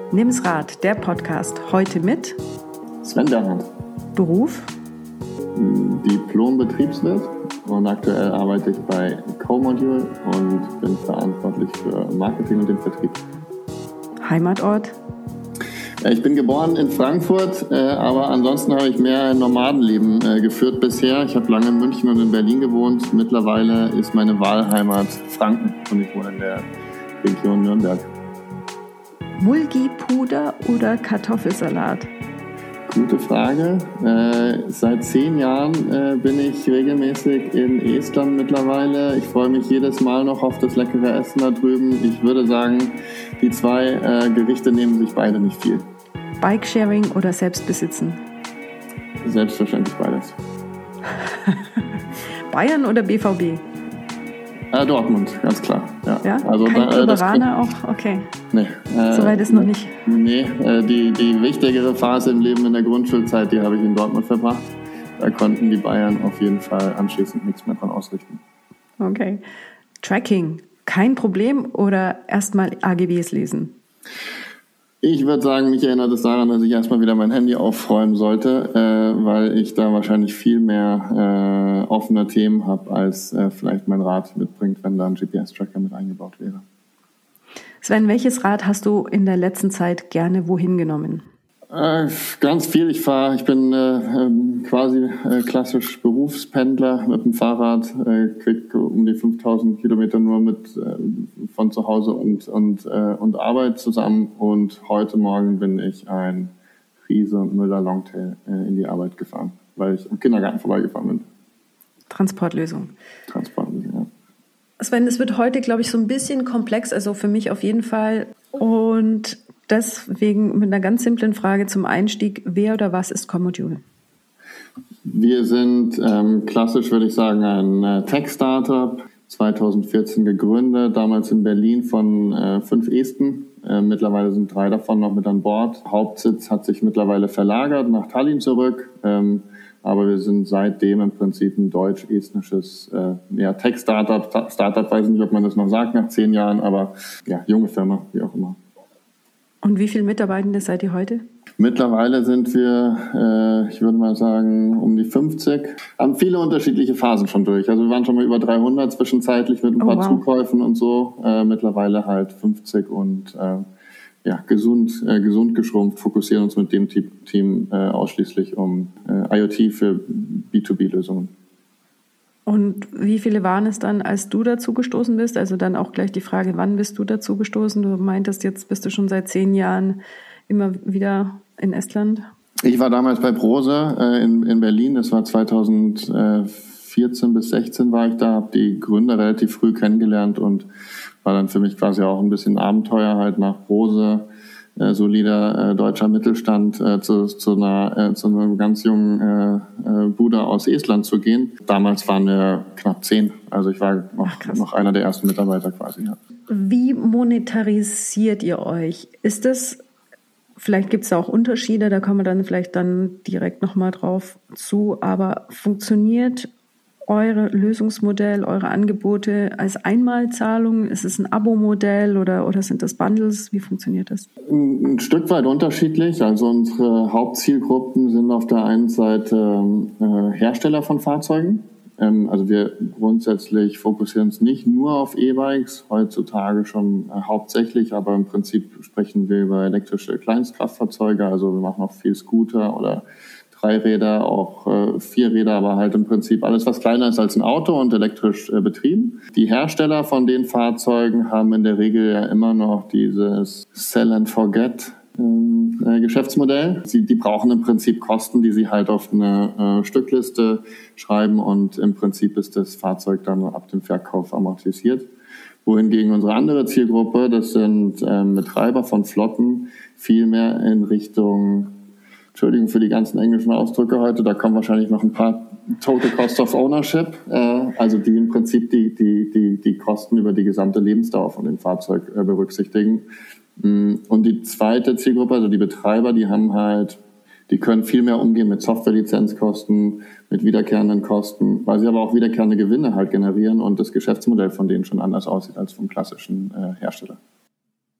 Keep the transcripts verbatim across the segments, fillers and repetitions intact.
Nimm's Rad, der Podcast. Heute mit Sven Bernhard. Beruf? Diplom-Betriebswirt und aktuell arbeite ich bei Co-Module und bin verantwortlich für Marketing und den Vertrieb. Heimatort? Ich bin geboren in Frankfurt, aber ansonsten habe ich mehr ein Nomadenleben geführt bisher. Ich habe lange in München und in Berlin gewohnt. Mittlerweile ist meine Wahlheimat Franken und ich wohne in der Region Nürnberg. Mulgi-Puder oder Kartoffelsalat? Gute Frage. Äh, seit zehn Jahren äh, bin ich regelmäßig in Estland mittlerweile. Ich freue mich jedes Mal noch auf das leckere Essen da drüben. Ich würde sagen, die zwei äh, Gerichte nehmen sich beide nicht viel. Bikesharing oder Selbstbesitzen? Selbstverständlich beides. Bayern oder B V B? Äh, Dortmund, ganz klar. Ja, ja? Also, kein da, äh, Liberaner auch? Okay. Nee. Äh, Soweit ist noch nicht. Nee, äh, die, die wichtigere Phase im Leben in der Grundschulzeit, die habe ich in Dortmund verbracht. Da konnten die Bayern auf jeden Fall anschließend nichts mehr dran ausrichten. Okay. Tracking, kein Problem oder erstmal A G Bs lesen? Ich würde sagen, mich erinnert es daran, dass ich erstmal wieder mein Handy aufräumen sollte, äh, weil ich da wahrscheinlich viel mehr äh, offene Themen habe, als äh, vielleicht mein Rad mitbringt, wenn da ein G P S-Tracker mit eingebaut wäre. Sven, welches Rad hast du in der letzten Zeit gerne wohin genommen? Äh, ganz viel. Ich fahre, ich bin äh, quasi äh, klassisch Berufspendler mit dem Fahrrad, äh, krieg um die fünftausend Kilometer nur mit äh, von zu Hause und und äh, und Arbeit zusammen. Und heute Morgen bin ich ein Riese und Müller Longtail äh, in die Arbeit gefahren, weil ich am Kindergarten vorbeigefahren bin. Transportlösung. Transportlösung, ja. Sven, es wird heute, glaube ich, so ein bisschen komplex, also für mich auf jeden Fall. Und deswegen mit einer ganz simplen Frage zum Einstieg: Wer oder was ist Co-Module? Wir sind ähm, klassisch, würde ich sagen, ein äh, Tech-Startup, zweitausendvierzehn gegründet, damals in Berlin von äh, fünf Esten. Äh, mittlerweile sind drei davon noch mit an Bord. Hauptsitz hat sich mittlerweile verlagert nach Tallinn zurück. Ähm, aber wir sind seitdem im Prinzip ein deutsch-estnisches äh, ja, Tech-Startup. Startup, weiß nicht, ob man das noch sagt nach zehn Jahren, aber ja, junge Firma, wie auch immer. Und wie viele Mitarbeitende seid ihr heute? Mittlerweile sind wir, äh, ich würde mal sagen, um die fünfzig. Haben viele unterschiedliche Phasen schon durch. Also wir waren schon mal über dreihundert zwischenzeitlich mit ein paar oh, wow. Zukäufen und so. Äh, mittlerweile halt fünfzig und äh, ja, gesund, äh, gesund geschrumpft, fokussieren uns mit dem Team äh, ausschließlich um äh, IoT für B zwei B-Lösungen. Und wie viele waren es dann, als du dazu gestoßen bist? Also dann auch gleich die Frage, wann bist du dazu gestoßen? Du meintest, jetzt bist du schon seit zehn Jahren immer wieder in Estland. Ich war damals bei Brose äh, in, in Berlin. Das war zweitausendvierzehn bis sechzehn war ich da, habe die Gründer relativ früh kennengelernt und war dann für mich quasi auch ein bisschen Abenteuer, halt nach Brose, äh, solider äh, deutscher Mittelstand, äh, zu, zu, einer, äh, zu einer ganz jungen äh, äh, Bude aus Estland zu gehen. Damals waren wir knapp zehn, also ich war noch, Ach, noch einer der ersten Mitarbeiter quasi. Ja. Wie monetarisiert ihr euch? Ist das, vielleicht gibt es da auch Unterschiede, da kommen wir dann vielleicht dann direkt nochmal drauf zu, aber funktioniert eure Lösungsmodell, eure Angebote als Einmalzahlung? Ist es ein Abo-Modell oder, oder sind das Bundles? Wie funktioniert das? Ein, ein Stück weit unterschiedlich. Also unsere Hauptzielgruppen sind auf der einen Seite äh, Hersteller von Fahrzeugen. Ähm, also wir grundsätzlich fokussieren uns nicht nur auf E-Bikes, heutzutage schon äh, hauptsächlich, aber im Prinzip sprechen wir über elektrische Kleinstkraftfahrzeuge. Also wir machen auch viel Scooter oder Dreiräder, auch äh, Vierräder, aber halt im Prinzip alles, was kleiner ist als ein Auto und elektrisch äh, betrieben. Die Hersteller von den Fahrzeugen haben in der Regel ja immer noch dieses Sell and Forget äh, Geschäftsmodell. Sie, die brauchen im Prinzip Kosten, die sie halt auf eine äh, Stückliste schreiben und im Prinzip ist das Fahrzeug dann ab dem Verkauf amortisiert. Wohingegen unsere andere Zielgruppe, das sind äh, Betreiber von Flotten, viel mehr in Richtung, Entschuldigung für die ganzen englischen Ausdrücke heute, da kommen wahrscheinlich noch ein paar Total Cost of Ownership, äh, also die im Prinzip die, die, die, die Kosten über die gesamte Lebensdauer von dem Fahrzeug äh, berücksichtigen. Und die zweite Zielgruppe, also die Betreiber, die haben halt, die können viel mehr umgehen mit Softwarelizenzkosten, mit wiederkehrenden Kosten, weil sie aber auch wiederkehrende Gewinne halt generieren und das Geschäftsmodell von denen schon anders aussieht als vom klassischen äh, Hersteller.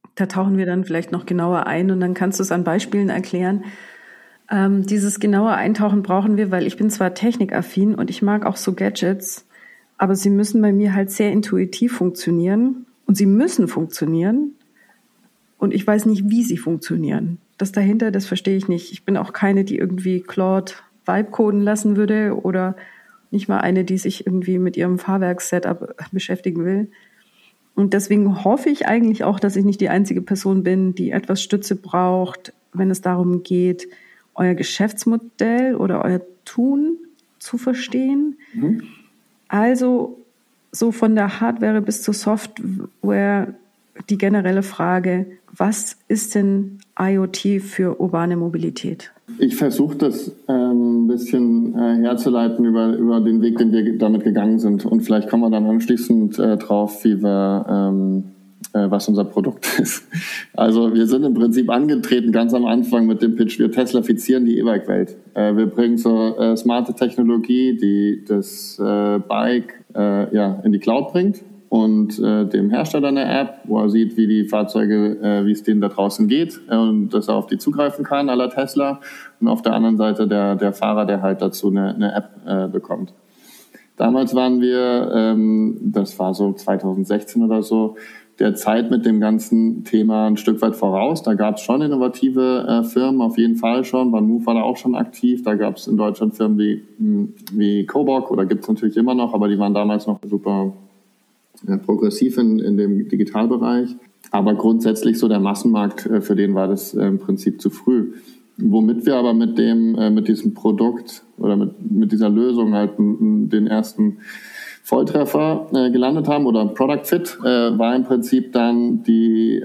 Da tauchen wir dann vielleicht noch genauer ein und dann kannst du es an Beispielen erklären. Ähm, dieses genaue Eintauchen brauchen wir, weil ich bin zwar technikaffin und ich mag auch so Gadgets, aber sie müssen bei mir halt sehr intuitiv funktionieren und sie müssen funktionieren und ich weiß nicht, wie sie funktionieren. Das dahinter, das verstehe ich nicht. Ich bin auch keine, die irgendwie Claude Vibe coden lassen würde oder nicht mal eine, die sich irgendwie mit ihrem Fahrwerkssetup beschäftigen will. Und deswegen hoffe ich eigentlich auch, dass ich nicht die einzige Person bin, die etwas Stütze braucht, wenn es darum geht, euer Geschäftsmodell oder euer Tun zu verstehen. Mhm. Also so von der Hardware bis zur Software die generelle Frage, was ist denn IoT für urbane Mobilität? Ich versuche das ähm, ein bisschen äh, herzuleiten über, über den Weg, den wir damit gegangen sind. Und vielleicht kommen wir dann anschließend äh, drauf, wie wir, ähm, äh, was unser Produkt ist. Also wir sind im Prinzip angetreten ganz am Anfang mit dem Pitch, wir teslafizieren die E-Bike-Welt. Äh, wir bringen so äh, smarte Technologie, die das äh, Bike äh, ja, in die Cloud bringt. Und äh, dem Hersteller eine App, wo er sieht, wie die Fahrzeuge, äh, wie es denen da draußen geht äh, und dass er auf die zugreifen kann, à la Tesla. Und auf der anderen Seite der, der Fahrer, der halt dazu eine, eine App äh, bekommt. Damals waren wir, ähm, das war so zwanzig sechzehn oder so, der Zeit mit dem ganzen Thema ein Stück weit voraus. Da gab es schon innovative äh, Firmen, auf jeden Fall schon. Banmove war da auch schon aktiv. Da gab es in Deutschland Firmen wie, wie Cobok, oder gibt es natürlich immer noch, aber die waren damals noch super progressiv in, in dem Digitalbereich, aber grundsätzlich so der Massenmarkt, für den war das im Prinzip zu früh. Womit wir aber mit dem, mit diesem Produkt oder mit, mit dieser Lösung halt den ersten Volltreffer gelandet haben oder Product Fit, war im Prinzip dann die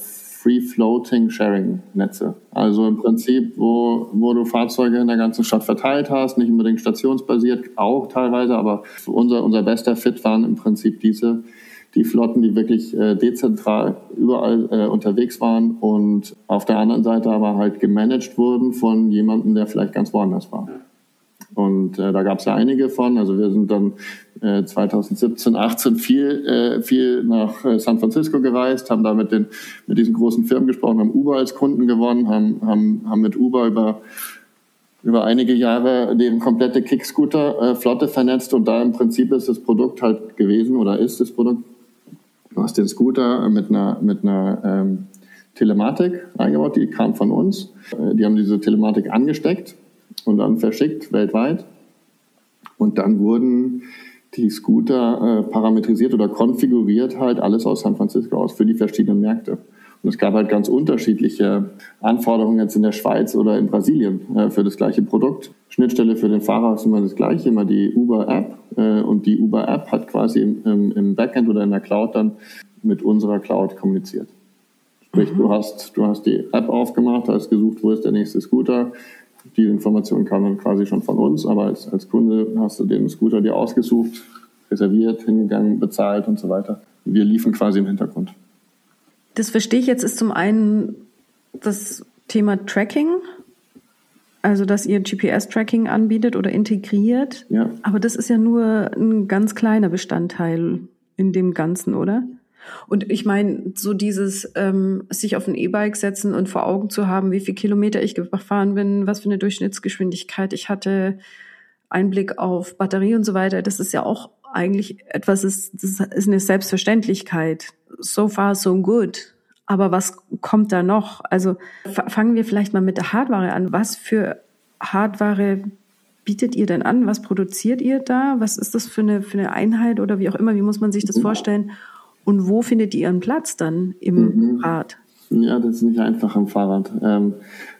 Free-Floating-Sharing-Netze. Also im Prinzip, wo, wo du Fahrzeuge in der ganzen Stadt verteilt hast, nicht unbedingt stationsbasiert, auch teilweise, aber unser, unser bester Fit waren im Prinzip diese, die Flotten, die wirklich äh, dezentral überall äh, unterwegs waren und auf der anderen Seite aber halt gemanagt wurden von jemandem, der vielleicht ganz woanders war. Und äh, da gab es ja einige von. Also wir sind dann äh, zwanzig siebzehn, achtzehn viel, äh, viel nach äh, San Francisco gereist, haben da mit, den, mit diesen großen Firmen gesprochen, haben Uber als Kunden gewonnen, haben, haben, haben mit Uber über, über einige Jahre deren komplette Kick-Scooter-Flotte äh, vernetzt. Und da im Prinzip ist das Produkt halt gewesen oder ist das Produkt, du hast den Scooter mit einer, mit einer ähm, Telematik eingebaut, die kam von uns. Äh, die haben diese Telematik angesteckt und dann verschickt weltweit. Und dann wurden die Scooter äh, parametrisiert oder konfiguriert halt alles aus San Francisco aus für die verschiedenen Märkte. Und es gab halt ganz unterschiedliche Anforderungen jetzt in der Schweiz oder in Brasilien äh, für das gleiche Produkt. Schnittstelle für den Fahrer ist immer das gleiche, immer die Uber-App. Äh, und die Uber-App hat quasi im, im, im Backend oder in der Cloud dann mit unserer Cloud kommuniziert. Sprich, mhm. du hast, du hast die App aufgemacht, hast gesucht, wo ist der nächste Scooter. Die Information kam dann quasi schon von uns, aber als, als Kunde hast du den Scooter dir ausgesucht, reserviert, hingegangen, bezahlt und so weiter. Wir liefen quasi im Hintergrund. Das verstehe ich jetzt, ist zum einen das Thema Tracking, also dass ihr G P S-Tracking anbietet oder integriert, ja. Aber das ist ja nur ein ganz kleiner Bestandteil in dem Ganzen, oder? Und ich meine, so dieses ähm, sich auf ein E-Bike setzen und vor Augen zu haben, wie viele Kilometer ich gefahren bin, was für eine Durchschnittsgeschwindigkeit ich hatte, Einblick auf Batterie und so weiter, das ist ja auch eigentlich etwas, ist, das ist eine Selbstverständlichkeit. So far, so good. Aber was kommt da noch? Also fangen wir vielleicht mal mit der Hardware an. Was für Hardware bietet ihr denn an? Was produziert ihr da? Was ist das für eine, für eine Einheit oder wie auch immer? Wie muss man sich das vorstellen? Und wo findet ihr ihren Platz dann im mhm. Rad? Ja, das ist nicht einfach am Fahrrad. Ähm,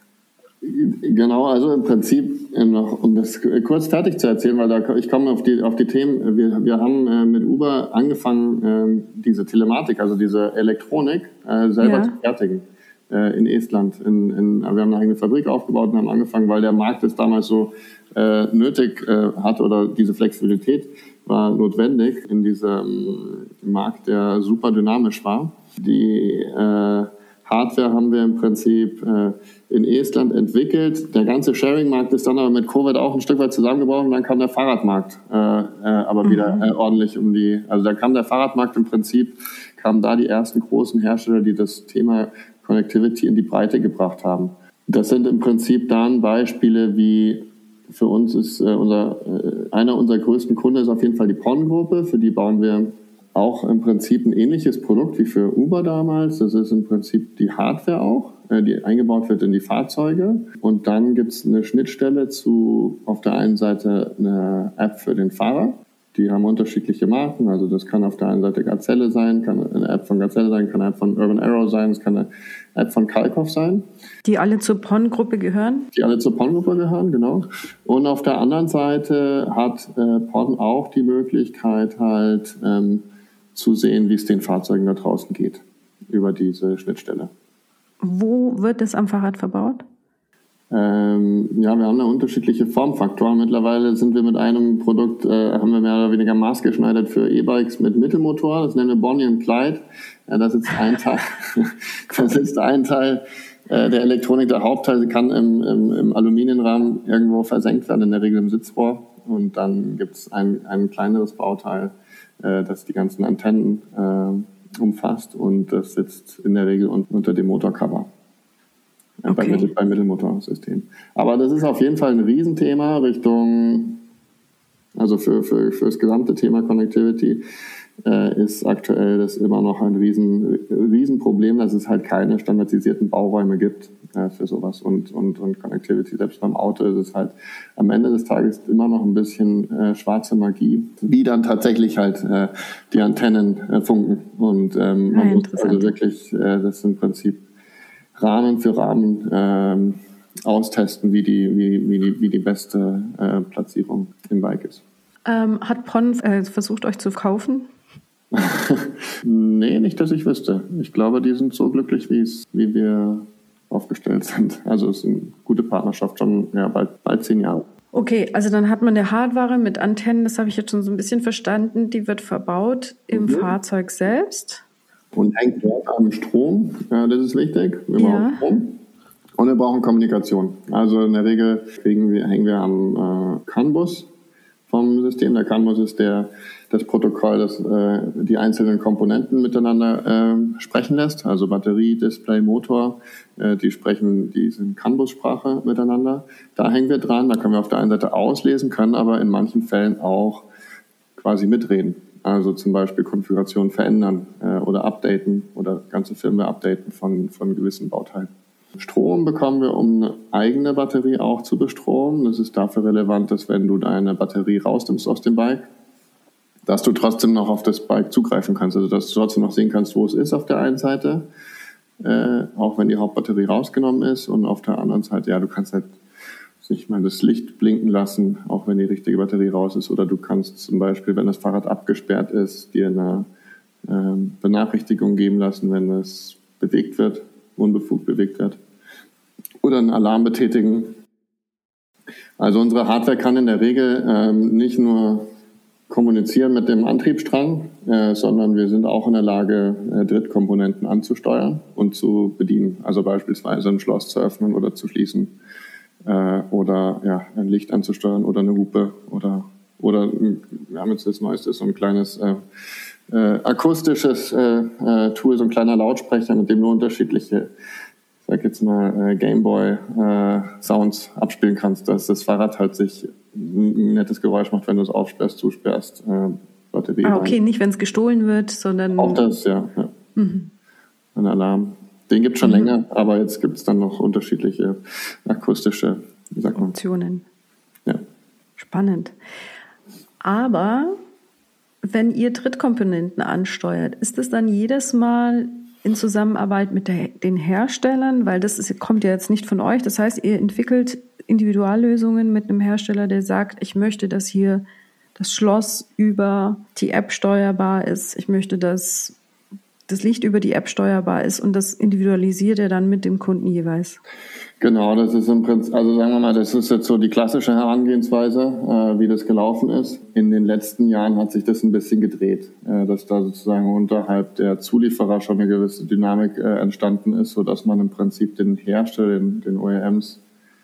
genau, also im Prinzip noch, um das kurz fertig zu erzählen, weil da ich komme auf die auf die Themen. Wir wir haben äh, mit Uber angefangen, äh, diese Telematik, also diese Elektronik äh, selber ja. zu fertigen äh, in Estland. In, in, wir haben eine eigene Fabrik aufgebaut und haben angefangen, weil der Markt es damals so äh, nötig äh, hat oder diese Flexibilität war notwendig in diesem Markt, der super dynamisch war. Die äh, Hardware haben wir im Prinzip äh, in Estland entwickelt. Der ganze Sharing-Markt ist dann aber mit Covid auch ein Stück weit zusammengebrochen. Dann kam der Fahrradmarkt äh, äh, aber wieder äh, ordentlich um die... Also da kam der Fahrradmarkt im Prinzip, kamen da die ersten großen Hersteller, die das Thema Connectivity in die Breite gebracht haben. Das sind im Prinzip dann Beispiele wie, für uns ist äh, unser, äh, einer unserer größten Kunden ist auf jeden Fall die P O N-Gruppe, für die bauen wir auch im Prinzip ein ähnliches Produkt wie für Uber damals. Das ist im Prinzip die Hardware auch, äh, die eingebaut wird in die Fahrzeuge. Und dann gibt es eine Schnittstelle zu, auf der einen Seite eine App für den Fahrer. Die haben unterschiedliche Marken. Also das kann auf der einen Seite Gazelle sein, kann eine App von Gazelle sein, kann eine App von Urban Arrow sein, es kann eine App von Kalkoff sein. Die alle zur P O N-Gruppe gehören? Die alle zur P O N-Gruppe gehören, genau. Und auf der anderen Seite hat äh, P O N auch die Möglichkeit halt ähm, zu sehen, wie es den Fahrzeugen da draußen geht, über diese Schnittstelle. Wo wird das am Fahrrad verbaut? Ähm, ja, wir haben da unterschiedliche Formfaktoren. Mittlerweile sind wir mit einem Produkt, äh, haben wir mehr oder weniger maßgeschneidert für E-Bikes mit Mittelmotor. Das nennen wir Bonnie und Clyde. Ja, das ist ein Teil, das ist ein Teil äh, der Elektronik. Der Hauptteil kann im, im, im Aluminiumrahmen irgendwo versenkt werden, in der Regel im Sitzrohr. Und dann gibt es ein, ein kleineres Bauteil, äh, das die ganzen Antennen äh, umfasst. Und das sitzt in der Regel un- unter dem Motorcover. Okay. Bei, Mittel, beim Mittelmotorsystem. Aber das ist auf jeden Fall ein Riesenthema Richtung, also für, für, für das gesamte Thema Connectivity äh, ist aktuell das immer noch ein Riesen, Riesenproblem, dass es halt keine standardisierten Bauräume gibt äh, für sowas und, und, und Connectivity. Selbst beim Auto ist es halt am Ende des Tages immer noch ein bisschen äh, schwarze Magie, wie dann tatsächlich halt äh, die Antennen äh, funken. Und ähm, man ja, muss also wirklich, äh, das ist im Prinzip Rahmen für Rahmen ähm, austesten, wie die, wie, wie die, wie die beste äh, Platzierung im Bike ist. Ähm, hat P O N äh, versucht, euch zu kaufen? Nee, nicht, dass ich wüsste. Ich glaube, die sind so glücklich, wie es, wie wir aufgestellt sind. Also es ist eine gute Partnerschaft, schon ja, bald, bald zehn Jahre. Okay, also dann hat man eine Hardware mit Antennen, das habe ich jetzt schon so ein bisschen verstanden, die wird verbaut im mhm. Fahrzeug selbst. Und hängt dort am Strom, ja, das ist wichtig. Wir ja. brauchen Strom und wir brauchen Kommunikation. Also in der Regel kriegen wir, hängen wir am äh, CAN-Bus vom System. Der CAN-Bus ist der, das Protokoll, das äh, die einzelnen Komponenten miteinander äh, sprechen lässt. Also Batterie, Display, Motor, äh, die sprechen, die sind CAN-Bus-Sprache miteinander. Da hängen wir dran, da können wir auf der einen Seite auslesen, können aber in manchen Fällen auch quasi mitreden. Also zum Beispiel Konfiguration verändern äh, oder updaten oder ganze Firmware updaten von, von gewissen Bauteilen. Strom bekommen wir, um eine eigene Batterie auch zu bestromen. Das ist dafür relevant, dass wenn du deine Batterie rausnimmst aus dem Bike, dass du trotzdem noch auf das Bike zugreifen kannst. Also dass du trotzdem noch sehen kannst, wo es ist auf der einen Seite, äh, auch wenn die Hauptbatterie rausgenommen ist. Und auf der anderen Seite, ja, du kannst halt nicht mal das Licht blinken lassen, auch wenn die richtige Batterie raus ist. Oder du kannst zum Beispiel, wenn das Fahrrad abgesperrt ist, dir eine äh, Benachrichtigung geben lassen, wenn es bewegt wird, unbefugt bewegt wird. Oder einen Alarm betätigen. Also unsere Hardware kann in der Regel ähm, nicht nur kommunizieren mit dem Antriebsstrang, äh, sondern wir sind auch in der Lage, äh, Drittkomponenten anzusteuern und zu bedienen. Also beispielsweise ein Schloss zu öffnen oder zu schließen. Oder ja, ein Licht anzusteuern oder eine Hupe oder oder wir haben jetzt das Neueste, so ein kleines äh, äh, akustisches äh, äh, Tool, so ein kleiner Lautsprecher, mit dem du unterschiedliche, ich sag jetzt mal, äh, Gameboy äh, Sounds abspielen kannst, dass das Fahrrad halt sich ein nettes Geräusch macht, wenn du es aufsperrst, zusperrst. Äh, Batterie ah, okay, rein. Nicht wenn es gestohlen wird, sondern... Auch das, ja. ja. Mhm. Ein Alarm. Den gibt es schon mhm. länger, aber jetzt gibt es dann noch unterschiedliche akustische wie sagt man? Optionen. Ja. Spannend. Aber wenn ihr Drittkomponenten ansteuert, ist es dann jedes Mal in Zusammenarbeit mit der, den Herstellern? Weil das ist, kommt ja jetzt nicht von euch. Das heißt, ihr entwickelt Individuallösungen mit einem Hersteller, der sagt, ich möchte, dass hier das Schloss über die App steuerbar ist. Ich möchte, dass das Licht über die App steuerbar ist und das individualisiert er dann mit dem Kunden jeweils. Genau, das ist im Prinzip, also sagen wir mal, das ist jetzt so die klassische Herangehensweise, äh, wie das gelaufen ist. In den letzten Jahren hat sich das ein bisschen gedreht, äh, dass da sozusagen unterhalb der Zulieferer schon eine gewisse Dynamik äh, entstanden ist, sodass man im Prinzip den Hersteller, den, den O E Ms,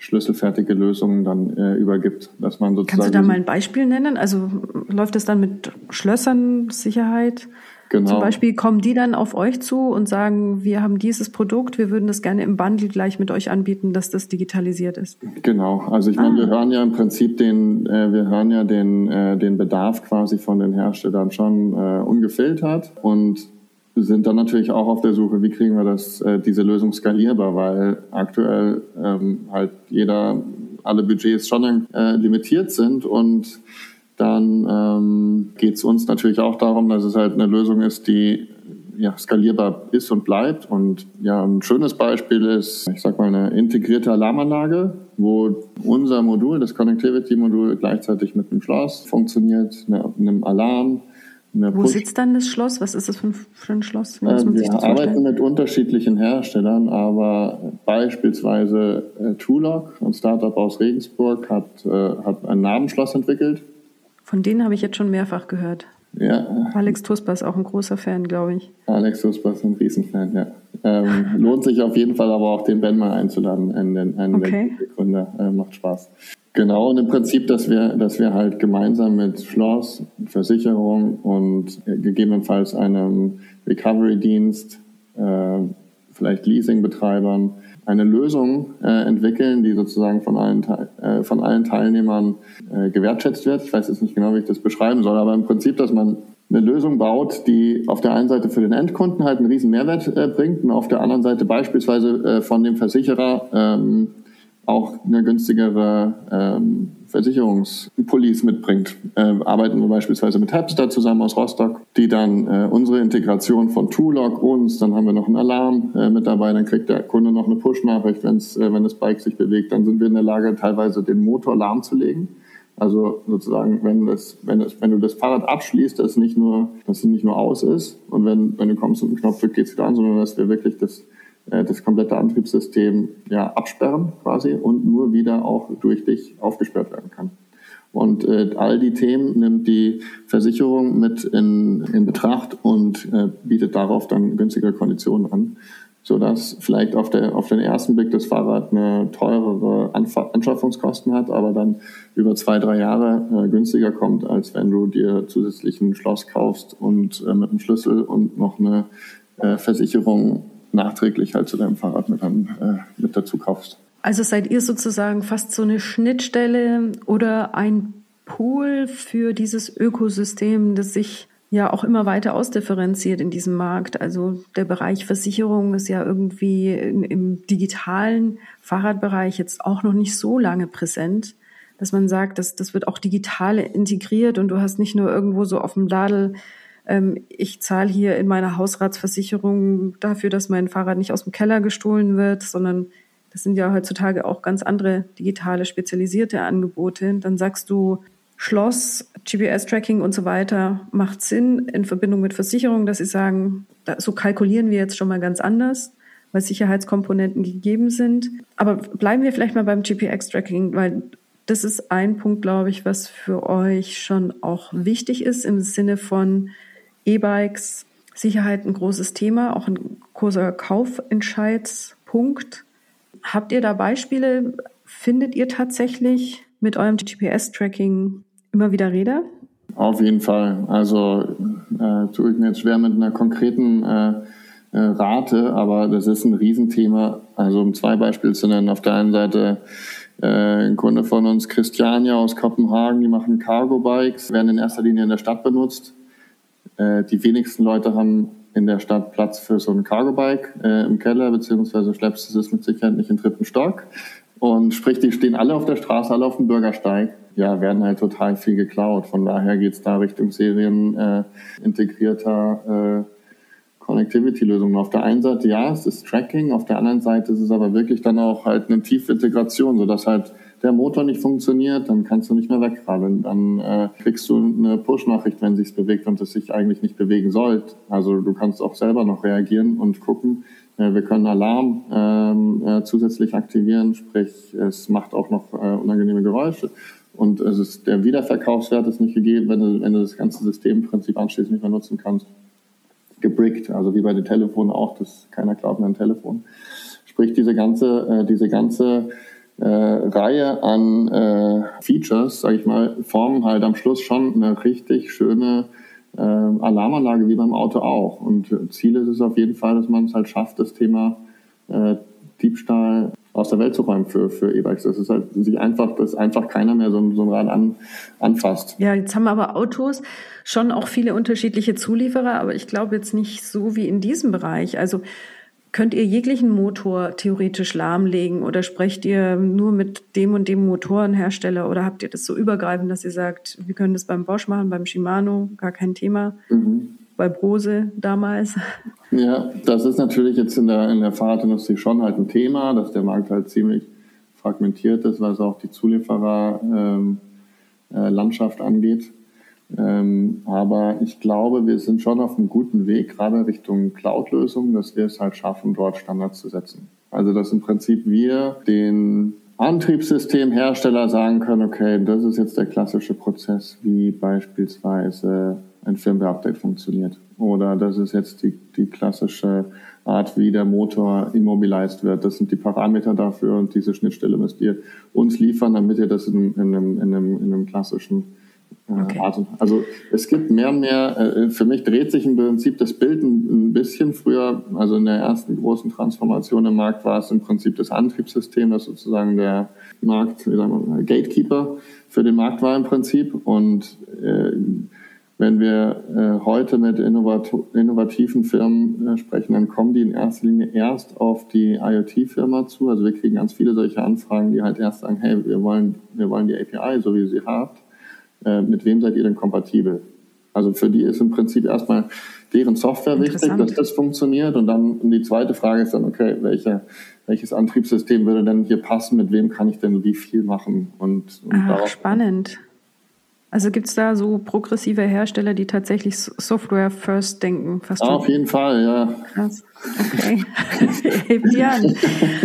schlüsselfertige Lösungen dann äh, übergibt. Dass man sozusagen Kannst du da mal ein Beispiel nennen? Also läuft es dann mit Schlössern, Sicherheit? Genau. Zum Beispiel kommen die dann auf euch zu und sagen, wir haben dieses Produkt, wir würden das gerne im Bundle gleich mit euch anbieten, dass das digitalisiert ist. Genau, also ich ah. meine, wir hören ja im Prinzip den, äh, wir hören ja den, äh, den Bedarf quasi von den Herstellern schon äh, ungefiltert und sind dann natürlich auch auf der Suche, wie kriegen wir das, äh, diese Lösung skalierbar, weil aktuell ähm, halt jeder, alle Budgets schon äh, limitiert sind und dann ähm, geht es uns natürlich auch darum, dass es halt eine Lösung ist, die ja, skalierbar ist und bleibt. Und ja, ein schönes Beispiel ist, ich sag mal, eine integrierte Alarmanlage, wo unser Modul, das Connectivity-Modul, gleichzeitig mit einem Schloss funktioniert, einem Alarm. Wo Push- sitzt dann das Schloss? Was ist das für ein, für ein Schloss? Äh, wir arbeiten mit unterschiedlichen Herstellern, aber beispielsweise äh, TrueLock, ein Startup aus Regensburg, hat, äh, hat ein Nabenschloss entwickelt. Von denen habe ich jetzt schon mehrfach gehört. Ja. Alex Tusper ist auch ein großer Fan, glaube ich. Alex Tusper ist ein Riesenfan, ja. Ähm, lohnt sich auf jeden Fall aber auch, den Ben mal einzuladen, einen, einen okay. der Gründer. Äh, macht Spaß. Genau, und im Prinzip, dass wir, dass wir halt gemeinsam mit Schloss, Versicherung und äh, gegebenenfalls einem Recovery-Dienst, äh, vielleicht Leasingbetreibern, eine Lösung äh, entwickeln, die sozusagen von allen, äh, von allen Teilnehmern äh, gewertschätzt wird. Ich weiß jetzt nicht genau, wie ich das beschreiben soll, aber im Prinzip, dass man eine Lösung baut, die auf der einen Seite für den Endkunden halt einen riesen Mehrwert äh, bringt und auf der anderen Seite beispielsweise äh, von dem Versicherer ähm, auch eine günstigere ähm, Versicherungspolice mitbringt. Ähm, arbeiten wir beispielsweise mit Hapster zusammen aus Rostock, die dann äh, unsere Integration von TrueLock uns, dann haben wir noch einen Alarm äh, mit dabei, dann kriegt der Kunde noch eine Push-Nachricht, wenn's, äh, wenn das Bike sich bewegt, dann sind wir in der Lage, teilweise den Motor lahmzulegen. Also sozusagen, wenn das, wenn das, wenn du das Fahrrad abschließt, dass nicht nur, dass es nicht nur aus ist und wenn, wenn du kommst und einen Knopf drückst, geht es wieder an, sondern dass wir wirklich das das komplette Antriebssystem ja absperren quasi und nur wieder auch durch dich aufgesperrt werden kann. Und äh, all die Themen nimmt die Versicherung mit in, in Betracht und äh, bietet darauf dann günstigere Konditionen an, sodass vielleicht auf, der, auf den ersten Blick das Fahrrad eine teurere Anf- Anschaffungskosten hat, aber dann über zwei, drei Jahre äh, günstiger kommt, als wenn du dir zusätzlich ein Schloss kaufst und äh, mit einem Schlüssel und noch eine äh, Versicherung nachträglich halt zu deinem Fahrrad mit, dann, äh, mit dazu kaufst. Also seid ihr sozusagen fast so eine Schnittstelle oder ein Pool für dieses Ökosystem, das sich ja auch immer weiter ausdifferenziert in diesem Markt. Also der Bereich Versicherung ist ja irgendwie im, im digitalen Fahrradbereich jetzt auch noch nicht so lange präsent, dass man sagt, dass das wird auch digital integriert und du hast nicht nur irgendwo so auf dem Ladel ich zahle hier in meiner Hausratsversicherung dafür, dass mein Fahrrad nicht aus dem Keller gestohlen wird, sondern das sind ja heutzutage auch ganz andere digitale, spezialisierte Angebote. Dann sagst du, Schloss, G P S-Tracking und so weiter macht Sinn in Verbindung mit Versicherung, dass sie sagen, so kalkulieren wir jetzt schon mal ganz anders, weil Sicherheitskomponenten gegeben sind. Aber bleiben wir vielleicht mal beim G P S-Tracking, weil das ist ein Punkt, glaube ich, was für euch schon auch wichtig ist im Sinne von E-Bikes, Sicherheit ein großes Thema, auch ein großer Kaufentscheidspunkt. Habt ihr da Beispiele? Findet ihr tatsächlich mit eurem G P S-Tracking immer wieder Räder? Auf jeden Fall. Also äh, tue ich mir jetzt schwer mit einer konkreten äh, äh, Rate, aber das ist ein Riesenthema. Also um zwei Beispiele zu nennen. Auf der einen Seite äh, ein Kunde von uns, Christiania aus Kopenhagen, die machen Cargo-Bikes, werden in erster Linie in der Stadt benutzt. Die wenigsten Leute haben in der Stadt Platz für so ein Cargo-Bike äh, im Keller, beziehungsweise schleppst du es mit Sicherheit nicht im dritten Stock. Und sprich, die stehen alle auf der Straße, alle auf dem Bürgersteig. Ja, werden halt total viel geklaut. Von daher geht's da Richtung Serien äh, integrierter äh, Connectivity-Lösungen. Auf der einen Seite, ja, es ist Tracking, auf der anderen Seite ist es aber wirklich dann auch halt eine tiefe Integration, sodass halt der Motor nicht funktioniert, dann kannst du nicht mehr wegradeln. Dann äh, kriegst du eine Push-Nachricht, wenn sich's bewegt und es sich eigentlich nicht bewegen soll. Also du kannst auch selber noch reagieren und gucken. Äh, wir können Alarm ähm, äh, zusätzlich aktivieren, sprich es macht auch noch äh, unangenehme Geräusche. Und es ist, der Wiederverkaufswert ist nicht gegeben, wenn du, wenn du das ganze System im Prinzip anschließend nicht mehr nutzen kannst. Gebrickt, also wie bei den Telefonen auch, das keiner glaubt mehr ein Telefon. Sprich diese ganze, äh, diese ganze äh, Reihe an äh, Features, sage ich mal, formen halt am Schluss schon eine richtig schöne äh, Alarmanlage wie beim Auto auch. Und Ziel ist es auf jeden Fall, dass man es halt schafft, das Thema äh, Diebstahl aus der Welt zu räumen für, für E-Bikes. Das ist halt sich einfach, dass einfach keiner mehr so, so ein Rad an, anfasst. Ja, jetzt haben aber Autos schon auch viele unterschiedliche Zulieferer, aber ich glaube jetzt nicht so wie in diesem Bereich. Also könnt ihr jeglichen Motor theoretisch lahmlegen oder sprecht ihr nur mit dem und dem Motorenhersteller oder habt ihr das so übergreifend, dass ihr sagt, wir können das beim Bosch machen, beim Shimano, gar kein Thema, mhm. bei Brose damals? Ja, das ist natürlich jetzt in der, in der Fahrradindustrie schon halt ein Thema, dass der Markt halt ziemlich fragmentiert ist, was auch die Zuliefererlandschaft ähm, äh, angeht. Ähm, aber ich glaube, wir sind schon auf einem guten Weg, gerade Richtung Cloud-Lösungen, dass wir es halt schaffen, dort Standards zu setzen. Also dass im Prinzip wir den Antriebssystemhersteller sagen können, okay, das ist jetzt der klassische Prozess, wie beispielsweise ein Firmware-Update funktioniert. Oder das ist jetzt die, die klassische Art, wie der Motor immobilized wird. Das sind die Parameter dafür und diese Schnittstelle müsst ihr uns liefern, damit ihr das in, in, einem, in, einem, in einem klassischen äh, okay. Art und Also es gibt mehr und mehr, äh, für mich dreht sich im Prinzip das Bild ein, ein bisschen früher, also in der ersten großen Transformation im Markt war es im Prinzip das Antriebssystem, das sozusagen der Markt, wie sagen wir, Gatekeeper für den Markt war im Prinzip und äh, wenn wir äh, heute mit innovat- innovativen Firmen äh, sprechen, dann kommen die in erster Linie erst auf die IoT-Firma zu. Also wir kriegen ganz viele solche Anfragen, die halt erst sagen, hey, wir wollen, wir wollen die A P I, so wie ihr sie habt. Äh, mit wem seid ihr denn kompatibel? Also für die ist im Prinzip erstmal deren Software wichtig, dass das funktioniert. Und dann die zweite Frage ist dann, okay, welche, welches Antriebssystem würde denn hier passen? Mit wem kann ich denn wie viel machen? Und, und Ach, darauf spannend. Also gibt es da so progressive Hersteller, die tatsächlich Software first denken? Fast Auf jeden Fall, ja. Krass. Okay. Hebt die an.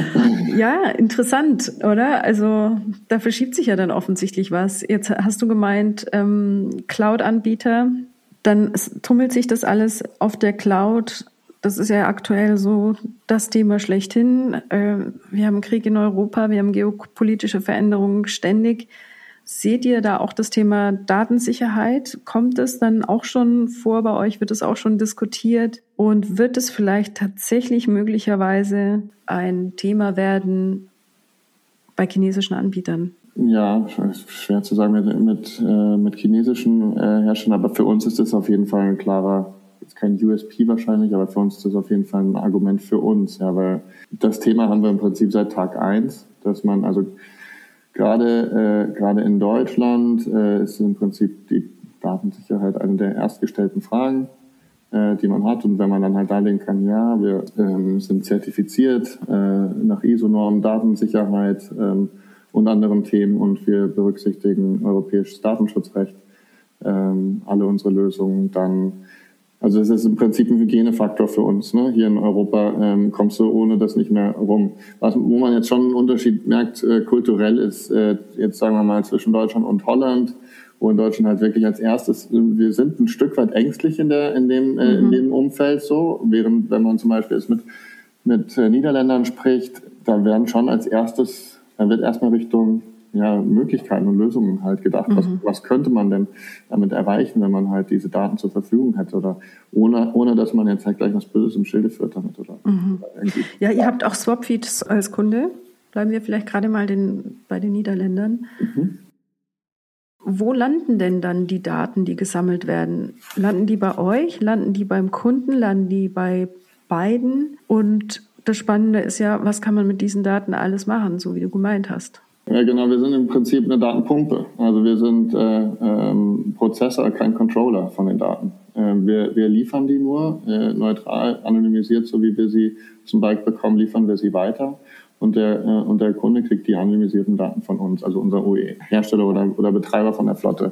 Ja, interessant, oder? Also da verschiebt sich ja dann offensichtlich was. Jetzt hast du gemeint, ähm, Cloud-Anbieter, dann tummelt sich das alles auf der Cloud. Das ist ja aktuell so das Thema schlechthin. Äh, wir haben Krieg in Europa, wir haben geopolitische Veränderungen ständig. Seht ihr da auch das Thema Datensicherheit? Kommt es dann auch schon vor bei euch? Wird es auch schon diskutiert? Und wird es vielleicht tatsächlich möglicherweise ein Thema werden bei chinesischen Anbietern? Ja, schwer zu sagen mit, mit, äh, mit chinesischen äh, Herstellern, aber für uns ist das auf jeden Fall ein klarer, jetzt kein U S P wahrscheinlich, aber für uns ist das auf jeden Fall ein Argument für uns, ja, weil das Thema haben wir im Prinzip seit Tag eins, dass man also Gerade, äh, gerade in Deutschland äh, ist im Prinzip die Datensicherheit eine der erstgestellten Fragen, äh, die man hat. Und wenn man dann halt darlegen kann, ja, wir ähm, sind zertifiziert äh, nach I S O-Normen, Datensicherheit ähm, und anderen Themen und wir berücksichtigen europäisches Datenschutzrecht, ähm, alle unsere Lösungen, dann also es ist im Prinzip ein Hygienefaktor für uns. Ne? Hier in Europa ähm, kommst du ohne das nicht mehr rum. Was, wo man jetzt schon einen Unterschied merkt, äh, kulturell ist, äh, jetzt sagen wir mal zwischen Deutschland und Holland, wo in Deutschland halt wirklich als erstes, wir sind ein Stück weit ängstlich in der in dem äh, in dem Umfeld so, während wenn man zum Beispiel jetzt mit mit äh, Niederländern spricht, da werden schon als erstes, da wird erstmal Richtung ja, Möglichkeiten und Lösungen halt gedacht. Mhm. Was, was könnte man denn damit erreichen, wenn man halt diese Daten zur Verfügung hätte oder ohne, ohne dass man jetzt halt gleich was Böses im Schilde führt damit oder mhm. irgendwie. Ja, ihr habt auch Swapfeed als Kunde. Bleiben wir vielleicht gerade mal den, bei den Niederländern. Mhm. Wo landen denn dann die Daten, die gesammelt werden? Landen die bei euch? Landen die beim Kunden? Landen die bei beiden? Und das Spannende ist ja, was kann man mit diesen Daten alles machen, so wie du gemeint hast? Ja, genau, wir sind im Prinzip eine Datenpumpe. Also wir sind äh, ähm, Prozessor, kein Controller von den Daten. Äh, wir, wir liefern die nur äh, neutral, anonymisiert, so wie wir sie zum Bike bekommen, liefern wir sie weiter. Und der, äh, und der Kunde kriegt die anonymisierten Daten von uns, also unser O E-Hersteller oder, oder Betreiber von der Flotte.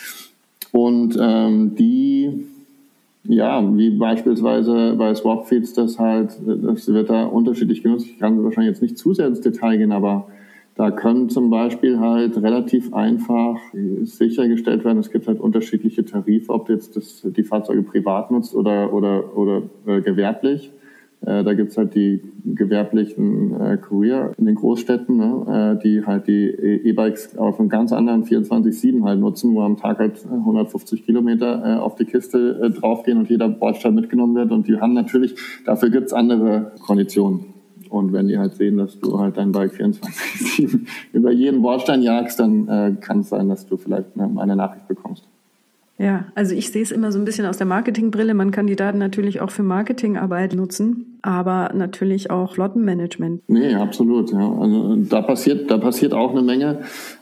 Und ähm, die, ja, wie beispielsweise bei Swapfeeds, das halt, das wird da unterschiedlich genutzt. Ich kann wahrscheinlich jetzt nicht zu sehr ins Detail gehen, aber da können zum Beispiel halt relativ einfach sichergestellt werden, es gibt halt unterschiedliche Tarife, ob jetzt das, die Fahrzeuge privat nutzt oder, oder, oder äh, gewerblich. Äh, da gibt's halt die gewerblichen äh, Courier in den Großstädten, ne, äh, die halt die E-Bikes auf einem ganz anderen vierundzwanzig sieben halt nutzen, wo am Tag halt hundertfünfzig Kilometer äh, auf die Kiste äh, draufgehen und jeder Bordstein mitgenommen wird. Und die haben natürlich, dafür gibt's andere Konditionen. Und wenn die halt sehen, dass du halt dein Bike vierundzwanzig sieben über jeden Bordstein jagst, dann äh, kann es sein, dass du vielleicht eine, eine Nachricht bekommst. Ja, also ich sehe es immer so ein bisschen aus der Marketingbrille. Man kann die Daten natürlich auch für Marketingarbeit nutzen, aber natürlich auch Flottenmanagement. Nee, absolut. Ja. Also da passiert, da passiert auch eine Menge,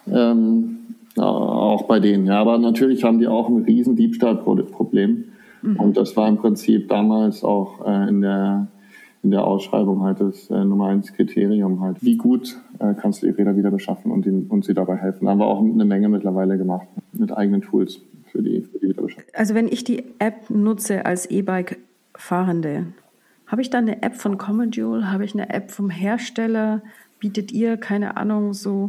ähm, auch bei denen. Ja, aber natürlich haben die auch ein riesen Diebstahlproblem. Mhm. Und das war im Prinzip damals auch äh, in der in der Ausschreibung halt das äh, Nummer eins Kriterium halt. Wie gut äh, kannst du die Räder wieder beschaffen und, den, und sie dabei helfen. Haben wir auch eine Menge mittlerweile gemacht mit eigenen Tools. Für die, für die Wiederbeschaffung. Also wenn ich die App nutze als E-Bike-Fahrende, habe ich dann eine App von Comodule, habe ich eine App vom Hersteller, bietet ihr, keine Ahnung, so,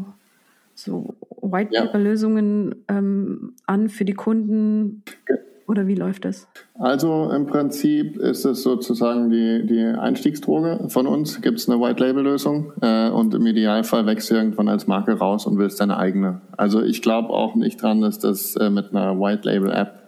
so White-Paper-Lösungen ja. ähm, an für die Kunden? Okay. Oder wie läuft das? Also im Prinzip ist es sozusagen die, die Einstiegsdroge. Von uns gibt es eine White-Label-Lösung äh, und im Idealfall wächst du irgendwann als Marke raus und willst deine eigene. Also ich glaube auch nicht dran, dass das äh, mit einer White-Label-App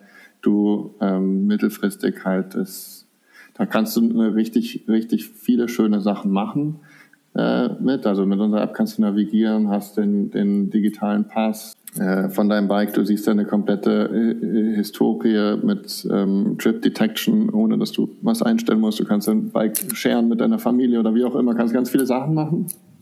du ähm, mittelfristig halt ist. Da kannst du eine richtig, richtig viele schöne Sachen machen äh, mit. Also mit unserer App kannst du navigieren, hast den, den digitalen Pass von deinem Bike, du siehst deine komplette äh, Historie mit ähm, Trip Detection, ohne dass du was einstellen musst. Du kannst dein Bike sharen mit deiner Familie oder wie auch immer, kannst ganz viele Sachen machen.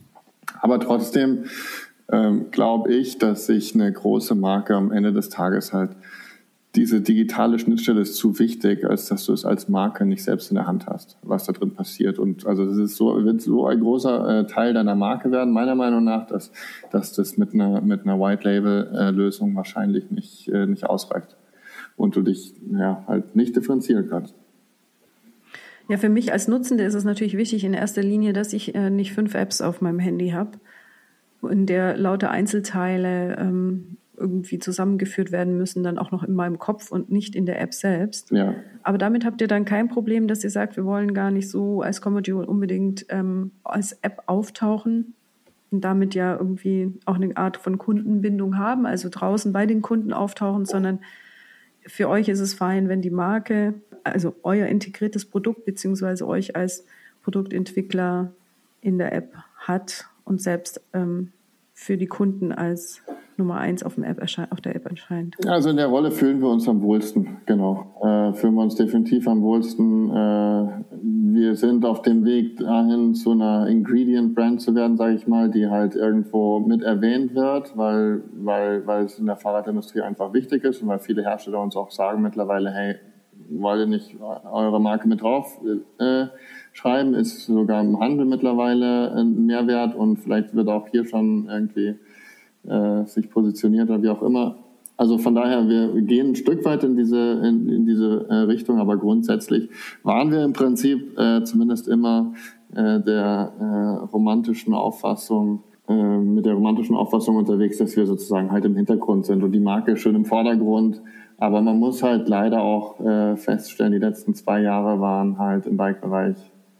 Aber trotzdem ähm, glaube ich, dass sich eine große Marke am Ende des Tages halt, diese digitale Schnittstelle ist zu wichtig, als dass du es als Marke nicht selbst in der Hand hast, was da drin passiert. Und also das ist so, wird so ein großer äh, Teil deiner Marke werden, meiner Meinung nach, dass, dass das mit einer, mit einer White-Label-Lösung äh, wahrscheinlich nicht, äh, nicht ausreicht. Und du dich ja, halt nicht differenzieren kannst. Ja, für mich als Nutzende ist es natürlich wichtig in erster Linie, dass ich äh, nicht fünf Apps auf meinem Handy habe, in der lauter Einzelteile ähm, irgendwie zusammengeführt werden müssen, dann auch noch in meinem Kopf und nicht in der App selbst. Ja. Aber damit habt ihr dann kein Problem, dass ihr sagt, wir wollen gar nicht so als Comodule unbedingt ähm, als App auftauchen und damit ja irgendwie auch eine Art von Kundenbindung haben, also draußen bei den Kunden auftauchen, sondern für euch ist es fein, wenn die Marke, also euer integriertes Produkt beziehungsweise euch als Produktentwickler in der App hat und selbst ähm, für die Kunden als Nummer eins auf, dem App erscheint, auf der App erscheint. Also in der Rolle fühlen wir uns am wohlsten, genau. Äh, fühlen wir uns definitiv am wohlsten. Äh, wir sind auf dem Weg dahin, zu einer Ingredient-Brand zu werden, sage ich mal, die halt irgendwo mit erwähnt wird, weil, weil, weil es in der Fahrradindustrie einfach wichtig ist und weil viele Hersteller uns auch sagen mittlerweile, hey, wollt ihr nicht eure Marke mit drauf äh, schreiben, ist sogar im Handel mittlerweile ein Mehrwert und vielleicht wird auch hier schon irgendwie äh, sich positioniert oder wie auch immer. Also von daher, wir gehen ein Stück weit in diese, in, in diese äh, Richtung, aber grundsätzlich waren wir im Prinzip äh, zumindest immer äh, der äh, romantischen Auffassung, äh, mit der romantischen Auffassung unterwegs, dass wir sozusagen halt im Hintergrund sind und die Marke schön im Vordergrund. Aber man muss halt leider auch äh, feststellen, die letzten zwei Jahre waren halt im Bike-Bereich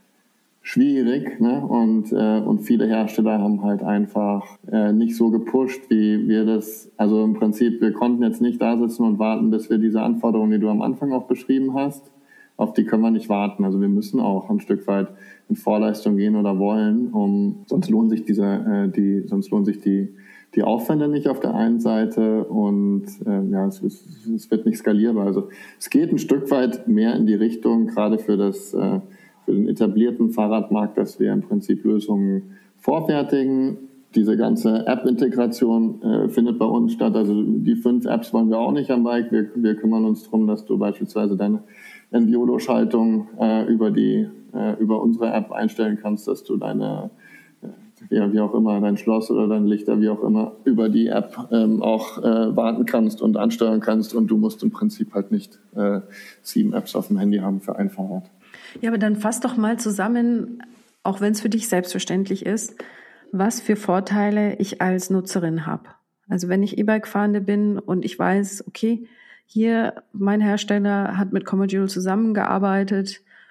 schwierig, ne? Und äh, und viele Hersteller haben halt einfach äh, nicht so gepusht, wie wir das. Also im Prinzip, wir konnten jetzt nicht da sitzen und warten, bis wir diese Anforderungen, die du am Anfang auch beschrieben hast, auf die können wir nicht warten. Also wir müssen auch ein Stück weit in Vorleistung gehen oder wollen, um sonst lohnen sich diese äh, die sonst lohnen sich die die Aufwände nicht auf der einen Seite und äh, ja, es, es, es wird nicht skalierbar. Also es geht ein Stück weit mehr in die Richtung, gerade für das äh, für den etablierten Fahrradmarkt, dass wir im Prinzip Lösungen vorfertigen. Diese ganze App-Integration äh, findet bei uns statt. Also die fünf Apps wollen wir auch nicht am Bike. Wir, wir kümmern uns darum, dass du beispielsweise deine Enviolo-Schaltung äh, über die äh, über unsere App einstellen kannst, dass du deine äh, ja, wie auch immer, dein Schloss oder dein Lichter, wie auch immer, über die App ähm, auch äh, warten kannst und ansteuern kannst und du musst im Prinzip halt nicht äh, sieben Apps auf dem Handy haben für ein Fahrrad. Ja, aber dann fass doch mal zusammen, auch wenn es für dich selbstverständlich ist, was für Vorteile ich als Nutzerin habe. Also wenn ich E-Bike-Fahrende bin und ich weiß, okay, hier mein Hersteller hat mit Comodule zusammengearbeitet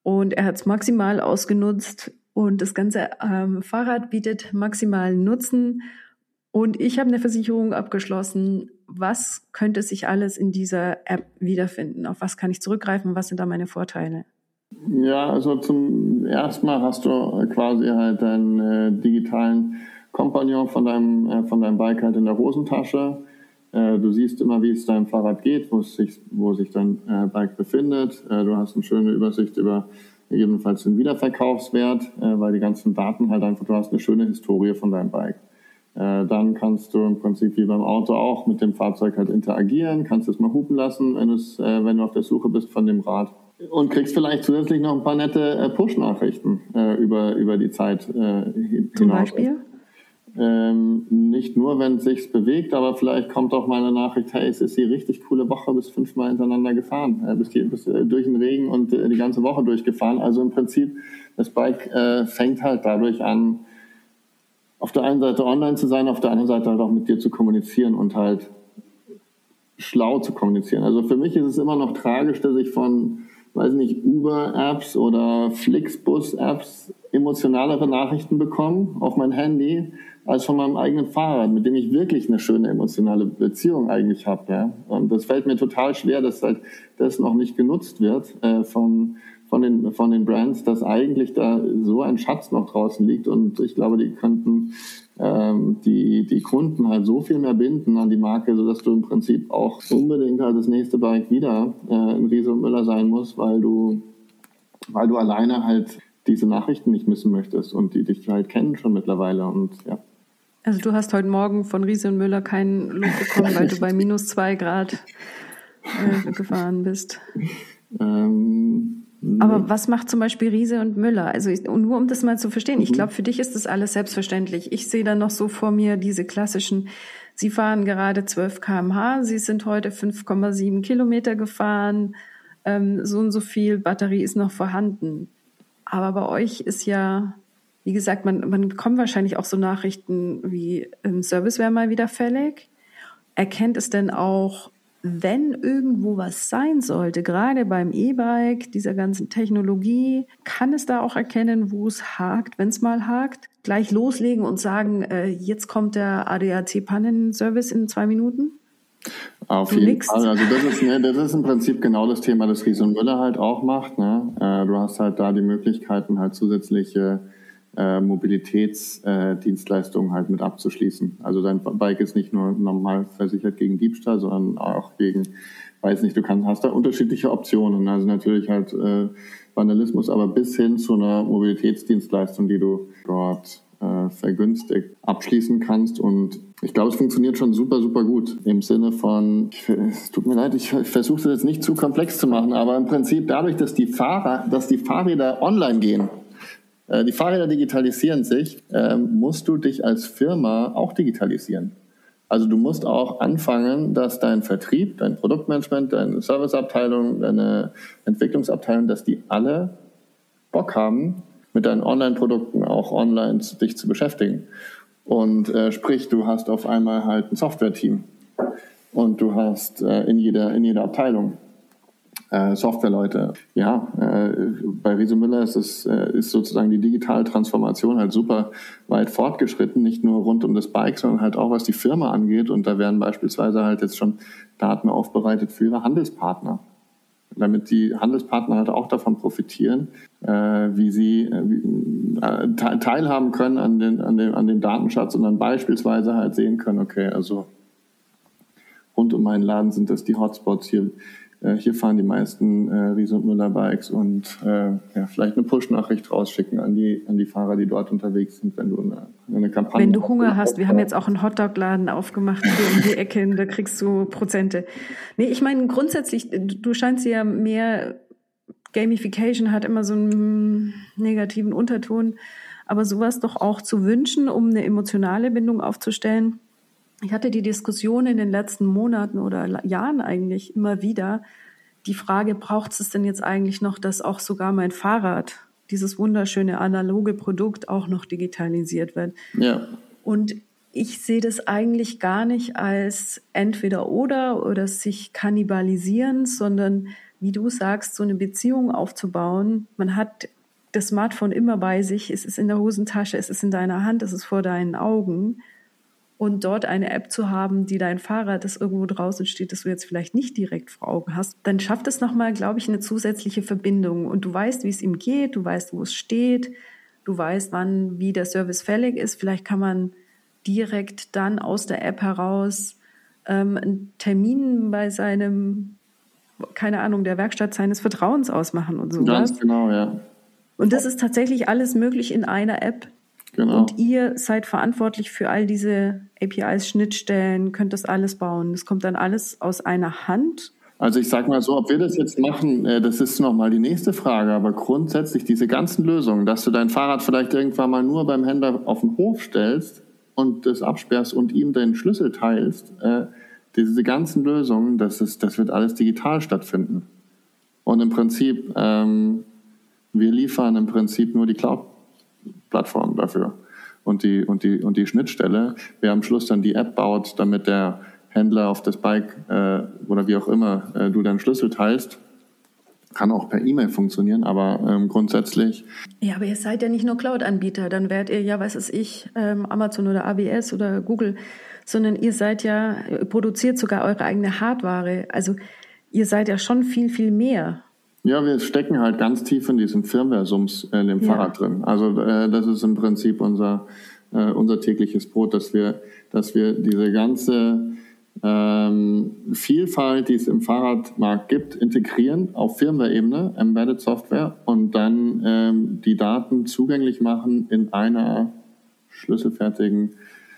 und er hat es maximal ausgenutzt und das ganze ähm, Fahrrad bietet maximalen Nutzen und ich habe eine Versicherung abgeschlossen. Was könnte sich alles in dieser App wiederfinden? Auf was kann ich zurückgreifen? Was sind da meine Vorteile? Ja, also zum ersten Mal hast du quasi halt deinen äh, digitalen Kompagnon von deinem, äh, von deinem Bike halt in der Hosentasche. Äh, du siehst immer, wie es deinem Fahrrad geht, wo es sich, wo sich dein äh, Bike befindet. Äh, du hast eine schöne Übersicht über jedenfalls den Wiederverkaufswert, äh, weil die ganzen Daten halt einfach, du hast eine schöne Historie von deinem Bike. Äh, dann kannst du im Prinzip wie beim Auto auch mit dem Fahrzeug halt interagieren, kannst es mal hupen lassen, wenn, es, äh, wenn du auf der Suche bist von dem Rad. Und kriegst vielleicht zusätzlich noch ein paar nette äh, Push-Nachrichten äh, über, über die Zeit äh, hinaus. Zum Beispiel? Ähm, nicht nur, wenn es sich bewegt, aber vielleicht kommt auch mal eine Nachricht, hey, es ist die richtig coole Woche, bist fünfmal hintereinander gefahren, äh, bist, die, bist äh, durch den Regen und äh, die ganze Woche durchgefahren. Also im Prinzip, das Bike äh, fängt halt dadurch an, auf der einen Seite online zu sein, auf der anderen Seite halt auch mit dir zu kommunizieren und halt schlau zu kommunizieren. Also für mich ist es immer noch tragisch, dass ich von, weiß nicht, Uber-Apps oder Flixbus-Apps emotionalere Nachrichten bekomme auf mein Handy, als von meinem eigenen Fahrrad, mit dem ich wirklich eine schöne emotionale Beziehung eigentlich habe. Ja? Und das fällt mir total schwer, dass halt das noch nicht genutzt wird äh, von, von, den, von den Brands, dass eigentlich da so ein Schatz noch draußen liegt. Und ich glaube, die könnten ähm, die, die Kunden halt so viel mehr binden an die Marke, sodass du im Prinzip auch unbedingt halt das nächste Bike wieder äh, ein Riese und Müller sein musst, weil du, weil du alleine halt diese Nachrichten nicht missen möchtest und die dich halt kennen schon mittlerweile. Und ja. Also du hast heute Morgen von Riese und Müller keinen Lob bekommen, weil du bei minus zwei Grad äh, gefahren bist. Ähm, nee. Aber was macht zum Beispiel Riese und Müller? Also ich, nur um das mal zu verstehen, mhm. ich glaube, für dich ist das alles selbstverständlich. Ich sehe dann noch so vor mir diese klassischen, Sie fahren gerade zwölf Kilometer pro Stunde, Sie sind heute fünf Komma sieben Kilometer gefahren, ähm, so und so viel Batterie ist noch vorhanden. Aber bei euch ist ja, wie gesagt, man, man bekommt wahrscheinlich auch so Nachrichten wie ähm, Service wäre mal wieder fällig. Erkennt es denn auch, wenn irgendwo was sein sollte, gerade beim E-Bike, dieser ganzen Technologie, kann es da auch erkennen, wo es hakt, wenn es mal hakt? Gleich loslegen und sagen, äh, jetzt kommt der A D A C-Pannenservice in zwei Minuten? Auf du jeden nix. Fall. Also das ist, ne, das ist im Prinzip genau das Thema, das Riese und Müller halt auch macht. Ne? Äh, du hast halt da die Möglichkeiten, halt zusätzliche äh, Mobilitätsdienstleistungen äh, halt mit abzuschließen. Also dein Bike ist nicht nur normal versichert gegen Diebstahl, sondern auch gegen, weiß nicht, du kannst, hast da unterschiedliche Optionen. Also natürlich halt äh, Vandalismus, aber bis hin zu einer Mobilitätsdienstleistung, die du dort äh, vergünstigt abschließen kannst. Und ich glaube, es funktioniert schon super, super gut. Im Sinne von, ich, es tut mir leid, ich, ich versuche das jetzt nicht zu komplex zu machen, aber im Prinzip dadurch, dass die Fahrer, dass die Fahrräder online gehen, äh, die Fahrräder digitalisieren sich, äh, musst du dich als Firma auch digitalisieren. Also du musst auch anfangen, dass dein Vertrieb, dein Produktmanagement, deine Serviceabteilung, deine Entwicklungsabteilung, dass die alle Bock haben, mit deinen Online-Produkten auch online dich zu beschäftigen. Und äh, sprich, du hast auf einmal halt ein Software-Team und du hast äh, in jeder in jeder Abteilung äh, Softwareleute. Ja, äh, bei Riese Müller ist es äh, ist sozusagen die digitale Transformation halt super weit fortgeschritten, nicht nur rund um das Bike, sondern halt auch was die Firma angeht. Und da werden beispielsweise halt jetzt schon Daten aufbereitet für ihre Handelspartner, damit die Handelspartner halt auch davon profitieren, äh, wie sie äh, teilhaben können an den, an, den, an den Datenschatz und dann beispielsweise halt sehen können, okay, also rund um meinen Laden sind das die Hotspots, hier, äh, hier fahren die meisten äh, Riese und Müller Bikes und äh, ja, vielleicht eine Push-Nachricht rausschicken an die, an die Fahrer, die dort unterwegs sind, wenn du eine, eine Kampagne Wenn du Hunger hast, wir haben jetzt auch einen Hotdog-Laden aufgemacht hier um die Ecke, da kriegst du Prozente. Nee, ich meine grundsätzlich, du scheinst ja mehr, Gamification hat immer so einen negativen Unterton, aber sowas doch auch zu wünschen, um eine emotionale Bindung aufzustellen. Ich hatte die Diskussion in den letzten Monaten oder Jahren eigentlich immer wieder, die Frage, braucht es denn jetzt eigentlich noch, dass auch sogar mein Fahrrad, dieses wunderschöne analoge Produkt, auch noch digitalisiert wird? Ja. Und ich sehe das eigentlich gar nicht als entweder oder oder sich kannibalisieren, sondern wie du sagst, so eine Beziehung aufzubauen. Man hat das Smartphone immer bei sich, es ist in der Hosentasche, es ist in deiner Hand, es ist vor deinen Augen. Und dort eine App zu haben, die dein Fahrrad, das irgendwo draußen steht, das du jetzt vielleicht nicht direkt vor Augen hast, dann schafft es nochmal, glaube ich, eine zusätzliche Verbindung. Und du weißt, wie es ihm geht, du weißt, wo es steht, du weißt, wann, wie der Service fällig ist. Vielleicht kann man direkt dann aus der App heraus ähm, einen Termin bei seinem, keine Ahnung, der Werkstatt seines Vertrauens ausmachen und sowas. Ganz genau, ja. Und das ist tatsächlich alles möglich in einer App. Genau. Und ihr seid verantwortlich für all diese A P Is, Schnittstellen, könnt das alles bauen. Das kommt dann alles aus einer Hand. Also ich sage mal so, ob wir das jetzt machen, das ist nochmal die nächste Frage. Aber grundsätzlich diese ganzen Lösungen, dass du dein Fahrrad vielleicht irgendwann mal nur beim Händler auf den Hof stellst und das absperrst und ihm den Schlüssel teilst, äh, diese ganzen Lösungen, das, ist, das wird alles digital stattfinden. Und im Prinzip, ähm, wir liefern im Prinzip nur die Cloud-Plattform dafür und die, und, die, und die Schnittstelle. Wer am Schluss dann die App baut, damit der Händler auf das Bike äh, oder wie auch immer äh, du deinen Schlüssel teilst, kann auch per E-Mail funktionieren, aber ähm, grundsätzlich... Ja, aber ihr seid ja nicht nur Cloud-Anbieter, dann wärt ihr ja, was weiß ich, ähm, Amazon oder A W S oder Google, sondern ihr seid ja, ihr produziert sogar eure eigene Hardware. Also ihr seid ja schon viel, viel mehr. Ja, wir stecken halt ganz tief in diesem Firmware-Sums äh, in dem ja. Fahrrad drin. Also äh, das ist im Prinzip unser, äh, unser tägliches Brot, dass wir, dass wir diese ganze ähm, Vielfalt, die es im Fahrradmarkt gibt, integrieren auf Firmware-Ebene, Embedded Software, und dann ähm, die Daten zugänglich machen in einer schlüsselfertigen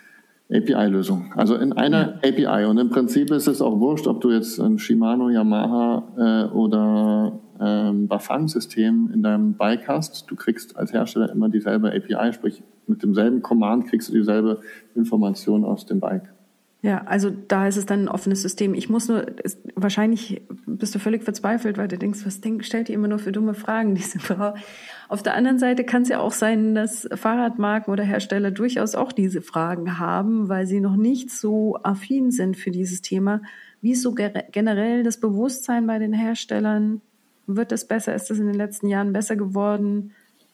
A P I-Lösung. Also in einer ja. A P I. Und im Prinzip ist es auch wurscht, ob du jetzt ein Shimano, Yamaha äh, oder ähm, Bafang-System in deinem Bike hast. Du kriegst als Hersteller immer dieselbe A P I, sprich mit demselben Command kriegst du dieselbe Information aus dem Bike. Ja, also da ist es dann ein offenes System. Ich muss nur, ist, wahrscheinlich bist du völlig verzweifelt, weil du denkst, was denk, stellt ihr immer nur für dumme Fragen, diese Frau. Auf der anderen Seite kann es ja auch sein, dass Fahrradmarken oder Hersteller durchaus auch diese Fragen haben, weil sie noch nicht so affin sind für dieses Thema. Wie ist so generell das Bewusstsein bei den Herstellern? Wird das besser? Ist das in den letzten Jahren besser geworden?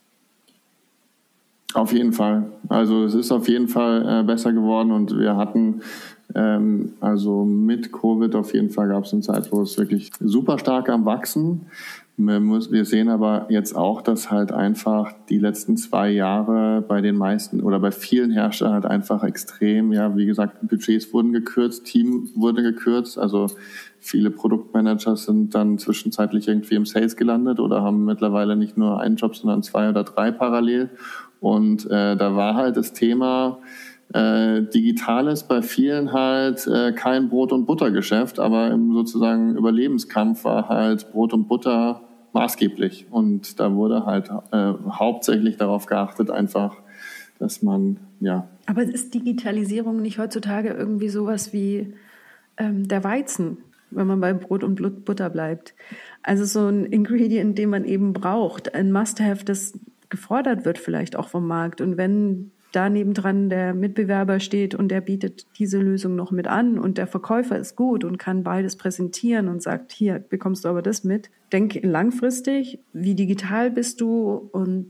Auf jeden Fall. Also es ist auf jeden Fall äh, besser geworden, und wir hatten ähm, also mit Covid auf jeden Fall gab es eine Zeit, wo es wirklich super stark am Wachsen. Wir, muss, wir sehen aber jetzt auch, dass halt einfach die letzten zwei Jahre bei den meisten oder bei vielen Herstellern halt einfach extrem, ja, wie gesagt, Budgets wurden gekürzt, Team wurde gekürzt, also viele Produktmanager sind dann zwischenzeitlich irgendwie im Sales gelandet oder haben mittlerweile nicht nur einen Job, sondern zwei oder drei parallel. Und äh, da war halt das Thema äh, Digitales bei vielen halt äh, kein Brot- und Buttergeschäft, aber im sozusagen Überlebenskampf war halt Brot und Butter maßgeblich. Und da wurde halt äh, hauptsächlich darauf geachtet, einfach, dass man, ja. Aber ist Digitalisierung nicht heutzutage irgendwie sowas wie ähm, der Weizen, wenn man bei Brot und Butter bleibt? Also so ein Ingredient, den man eben braucht, ein Must-have, das gefordert wird vielleicht auch vom Markt. Und wenn da nebendran der Mitbewerber steht und der bietet diese Lösung noch mit an und der Verkäufer ist gut und kann beides präsentieren und sagt, hier bekommst du aber das mit. Denk langfristig, wie digital bist du? Und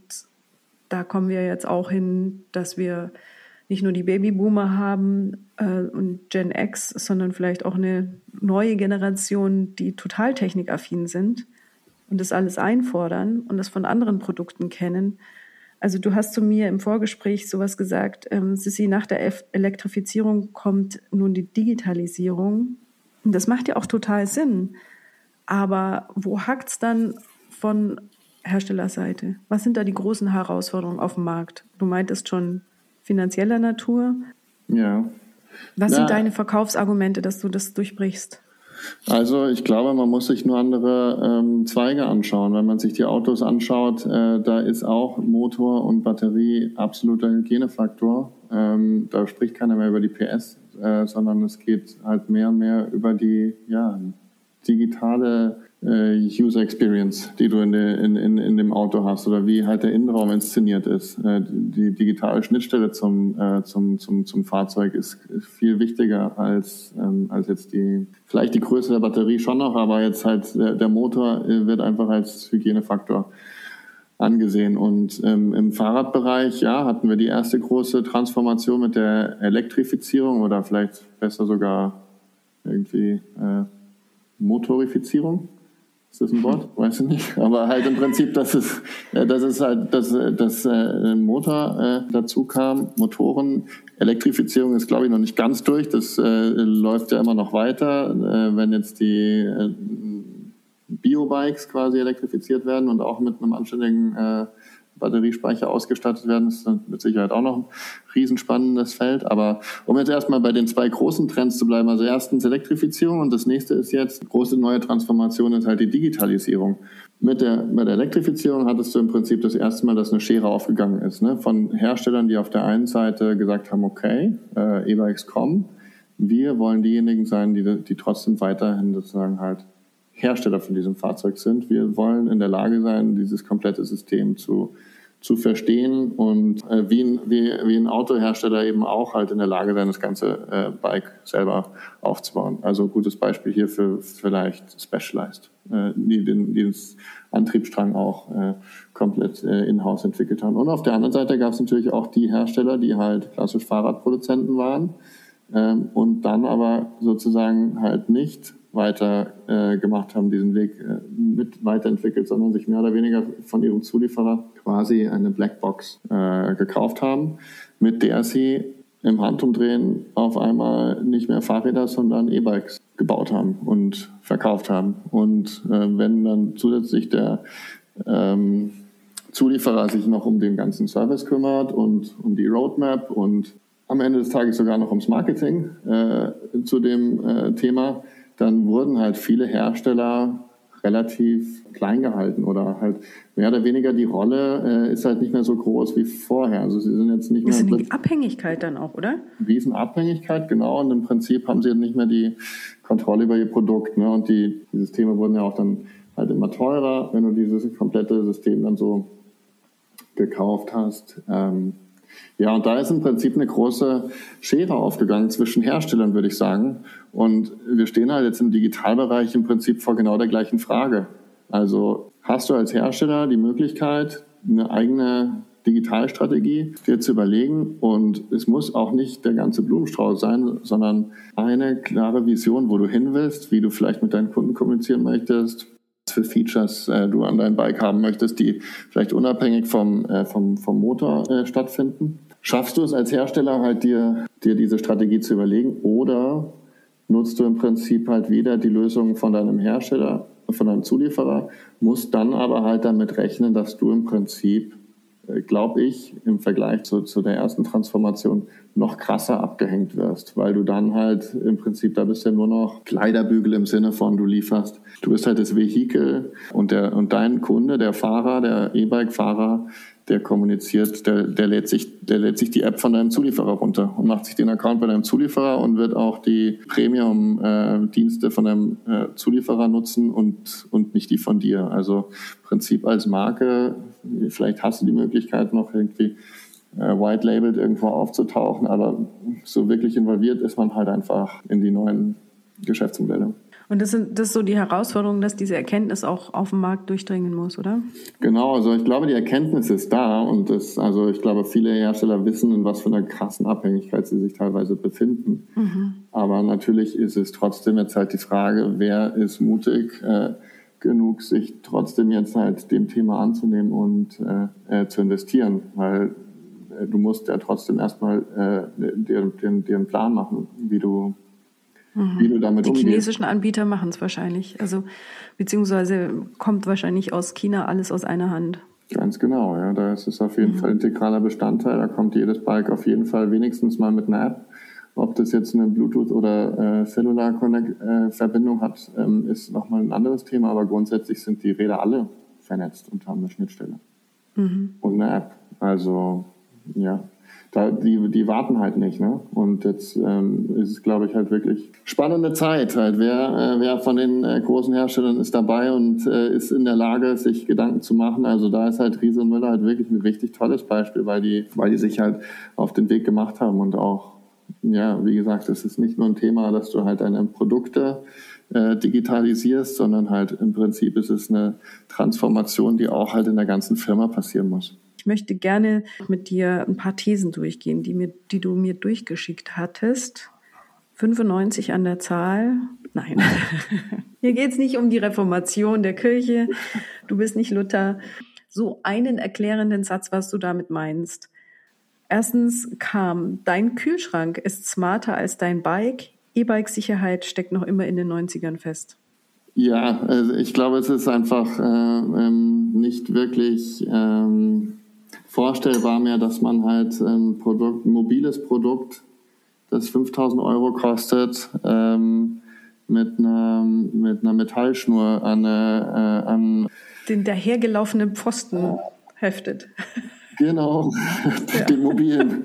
da kommen wir jetzt auch hin, dass wir nicht nur die Babyboomer haben äh, und Gen X, sondern vielleicht auch eine neue Generation, die total technikaffin sind und das alles einfordern und das von anderen Produkten kennen. Also du hast zu mir im Vorgespräch sowas gesagt, ähm, Sissi, nach der Elektrifizierung kommt nun die Digitalisierung. Und das macht ja auch total Sinn. Aber wo hakt's dann von Herstellerseite? Was sind da die großen Herausforderungen auf dem Markt? Du meintest schon finanzieller Natur. Ja. Was ja. sind deine Verkaufsargumente, dass du das durchbrichst? Also ich glaube, man muss sich nur andere ähm, Zweige anschauen. Wenn man sich die Autos anschaut, äh, da ist auch Motor und Batterie absoluter Hygienefaktor. Ähm, da spricht keiner mehr über die P S, äh, sondern es geht halt mehr und mehr über die ja, digitale User Experience, die du in, de, in, in, in dem Auto hast oder wie halt der Innenraum inszeniert ist. Die digitale Schnittstelle zum, zum, zum, zum Fahrzeug ist viel wichtiger als, als jetzt die, vielleicht die Größe der Batterie schon noch, aber jetzt halt der, der Motor wird einfach als Hygienefaktor angesehen. Und ähm, im Fahrradbereich, ja, hatten wir die erste große Transformation mit der Elektrifizierung oder vielleicht besser sogar irgendwie äh, Motorifizierung. Ist das ein Wort? Weiß ich nicht. Aber halt im Prinzip, dass es, dass es halt, dass, dass äh, ein Motor äh, dazu kam, Motoren. Elektrifizierung ist, glaube ich, noch nicht ganz durch. Das äh, läuft ja immer noch weiter. Äh, wenn jetzt die äh, Biobikes quasi elektrifiziert werden und auch mit einem anständigen äh, Batteriespeicher ausgestattet werden, ist dann mit Sicherheit auch noch ein riesenspannendes Feld. Aber um jetzt erstmal bei den zwei großen Trends zu bleiben, also erstens Elektrifizierung und das nächste ist jetzt, große neue Transformation ist halt die Digitalisierung. Mit der, mit der Elektrifizierung hattest du im Prinzip das erste Mal, dass eine Schere aufgegangen ist, ne? Von Herstellern, die auf der einen Seite gesagt haben, okay, äh, E-Bikes kommen, wir wollen diejenigen sein, die, die trotzdem weiterhin sozusagen halt Hersteller von diesem Fahrzeug sind. Wir wollen in der Lage sein, dieses komplette System zu, zu verstehen und äh, wie, ein, wie, wie ein Autohersteller eben auch halt in der Lage sein, das ganze äh, Bike selber aufzubauen. Also gutes Beispiel hier für vielleicht Specialized, äh, die den die das Antriebsstrang auch äh, komplett äh, in-house entwickelt haben. Und auf der anderen Seite gab es natürlich auch die Hersteller, die halt klassisch Fahrradproduzenten waren ähm, und dann aber sozusagen halt nicht weiter äh, gemacht haben, diesen Weg äh, mit weiterentwickelt, sondern sich mehr oder weniger von ihrem Zulieferer quasi eine Blackbox äh, gekauft haben, mit der sie im Handumdrehen auf einmal nicht mehr Fahrräder, sondern E-Bikes gebaut haben und verkauft haben. Und äh, wenn dann zusätzlich der ähm, Zulieferer sich noch um den ganzen Service kümmert und um die Roadmap und am Ende des Tages sogar noch ums Marketing äh, zu dem äh, Thema, dann wurden halt viele Hersteller relativ klein gehalten oder halt mehr oder weniger die Rolle äh, ist halt nicht mehr so groß wie vorher. Also sie sind jetzt nicht mehr... Das ist die Abhängigkeit dann auch, oder? Riesenabhängigkeit, genau. Und im Prinzip haben sie nicht mehr die Kontrolle über ihr Produkt. Ne? Und die, die Systeme wurden ja auch dann halt immer teurer, wenn du dieses komplette System dann so gekauft hast. Ähm, Ja, und da ist im Prinzip eine große Schere aufgegangen zwischen Herstellern, würde ich sagen. Und wir stehen halt jetzt im Digitalbereich im Prinzip vor genau der gleichen Frage. Also hast du als Hersteller die Möglichkeit, eine eigene Digitalstrategie dir zu überlegen, und es muss auch nicht der ganze Blumenstrauß sein, sondern eine klare Vision, wo du hin willst, wie du vielleicht mit deinen Kunden kommunizieren möchtest, was für Features äh, du an deinem Bike haben möchtest, die vielleicht unabhängig vom, äh, vom, vom Motor äh, stattfinden. Schaffst du es als Hersteller halt dir, dir diese Strategie zu überlegen, oder nutzt du im Prinzip halt wieder die Lösung von deinem Hersteller, von deinem Zulieferer, musst dann aber halt damit rechnen, dass du im Prinzip, glaube ich, im Vergleich zu, zu der ersten Transformation noch krasser abgehängt wirst, weil du dann halt im Prinzip, da bist du ja nur noch Kleiderbügel im Sinne von, du lieferst, du bist halt das Vehikel, und der und dein Kunde, der Fahrer, der E-Bike-Fahrer, der kommuniziert, der, der lädt sich, der lädt sich die App von deinem Zulieferer runter und macht sich den Account bei deinem Zulieferer und wird auch die Premium-Dienste äh, von deinem äh, Zulieferer nutzen und, und nicht die von dir. Also im Prinzip als Marke, vielleicht hast du die Möglichkeit noch irgendwie äh, white-labeled irgendwo aufzutauchen, aber so wirklich involviert ist man halt einfach in die neuen Geschäftsmodelle. Und das sind das ist so die Herausforderung, dass diese Erkenntnis auch auf dem Markt durchdringen muss, oder? Genau, also ich glaube, die Erkenntnis ist da, und das, also ich glaube, viele Hersteller wissen, in was für einer krassen Abhängigkeit sie sich teilweise befinden. Mhm. Aber natürlich ist es trotzdem jetzt halt die Frage, wer ist mutig äh, genug, sich trotzdem jetzt halt dem Thema anzunehmen und äh, äh, zu investieren, weil äh, du musst ja trotzdem erstmal äh, dir, dir, dir einen Plan machen, wie du Mhm. wie du damit Die umgehst. chinesischen Anbieter machen es wahrscheinlich. Also beziehungsweise kommt wahrscheinlich aus China alles aus einer Hand. Ganz genau, ja. Da ist es auf jeden Mhm. Fall integraler Bestandteil. Da kommt jedes Bike auf jeden Fall wenigstens mal mit einer App. Ob das jetzt eine Bluetooth- oder äh, Cellular-Verbindung hat, ähm, ist nochmal ein anderes Thema. Aber grundsätzlich sind die Räder alle vernetzt und haben eine Schnittstelle. Mhm. Und eine App. Also, ja. da, die, die warten halt nicht, ne? Und jetzt ähm, ist es, glaube ich, halt wirklich spannende Zeit. Halt. Wer, äh, wer von den äh, großen Herstellern ist dabei und äh, ist in der Lage, sich Gedanken zu machen? Also da ist halt Riese und Müller halt wirklich ein richtig tolles Beispiel, weil die, weil die sich halt auf den Weg gemacht haben und auch, ja, wie gesagt, es ist nicht nur ein Thema, dass du halt deine Produkte äh, digitalisierst, sondern halt im Prinzip ist es eine Transformation, die auch halt in der ganzen Firma passieren muss. Ich möchte gerne mit dir ein paar Thesen durchgehen, die, mir, die du mir durchgeschickt hattest. fünfundneunzig an der Zahl. Nein, hier geht es nicht um die Reformation der Kirche. Du bist nicht Luther. So einen erklärenden Satz, was du damit meinst. Erstens kam, dein Kühlschrank ist smarter als dein Bike. E-Bike-Sicherheit steckt noch immer in den neunzigern fest. Ja, also ich glaube, es ist einfach äh, ähm, nicht wirklich ähm, vorstellbar mehr, dass man halt ein Produkt, ein mobiles Produkt, das fünftausend Euro kostet, ähm, mit einer, mit einer Metallschnur an, äh, an den dahergelaufenen Pfosten heftet. Genau, ja. Den mobilen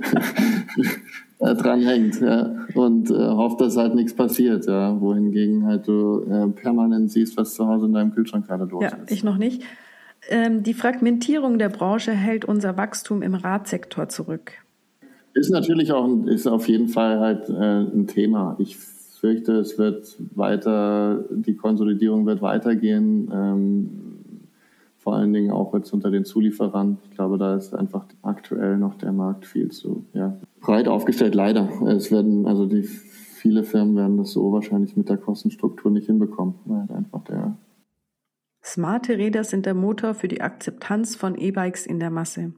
äh, dranhängt, ja, und äh, hofft, dass halt nichts passiert, ja, wohingegen halt du äh, permanent siehst, was zu Hause in deinem Kühlschrank gerade los ist. Ja, ich noch nicht. Ähm, die Fragmentierung der Branche hält unser Wachstum im Radsektor zurück. Ist natürlich auch, ein, ist auf jeden Fall halt äh, ein Thema. Ich fürchte, es wird weiter, die Konsolidierung wird weitergehen, ähm, vor allen Dingen auch jetzt unter den Zulieferern. Ich glaube, da ist einfach aktuell noch der Markt viel zu ja, breit aufgestellt, leider. Es werden, also die viele Firmen werden das so wahrscheinlich mit der Kostenstruktur nicht hinbekommen. Weil einfach der Smarte Räder sind der Motor für die Akzeptanz von E-Bikes in der Masse.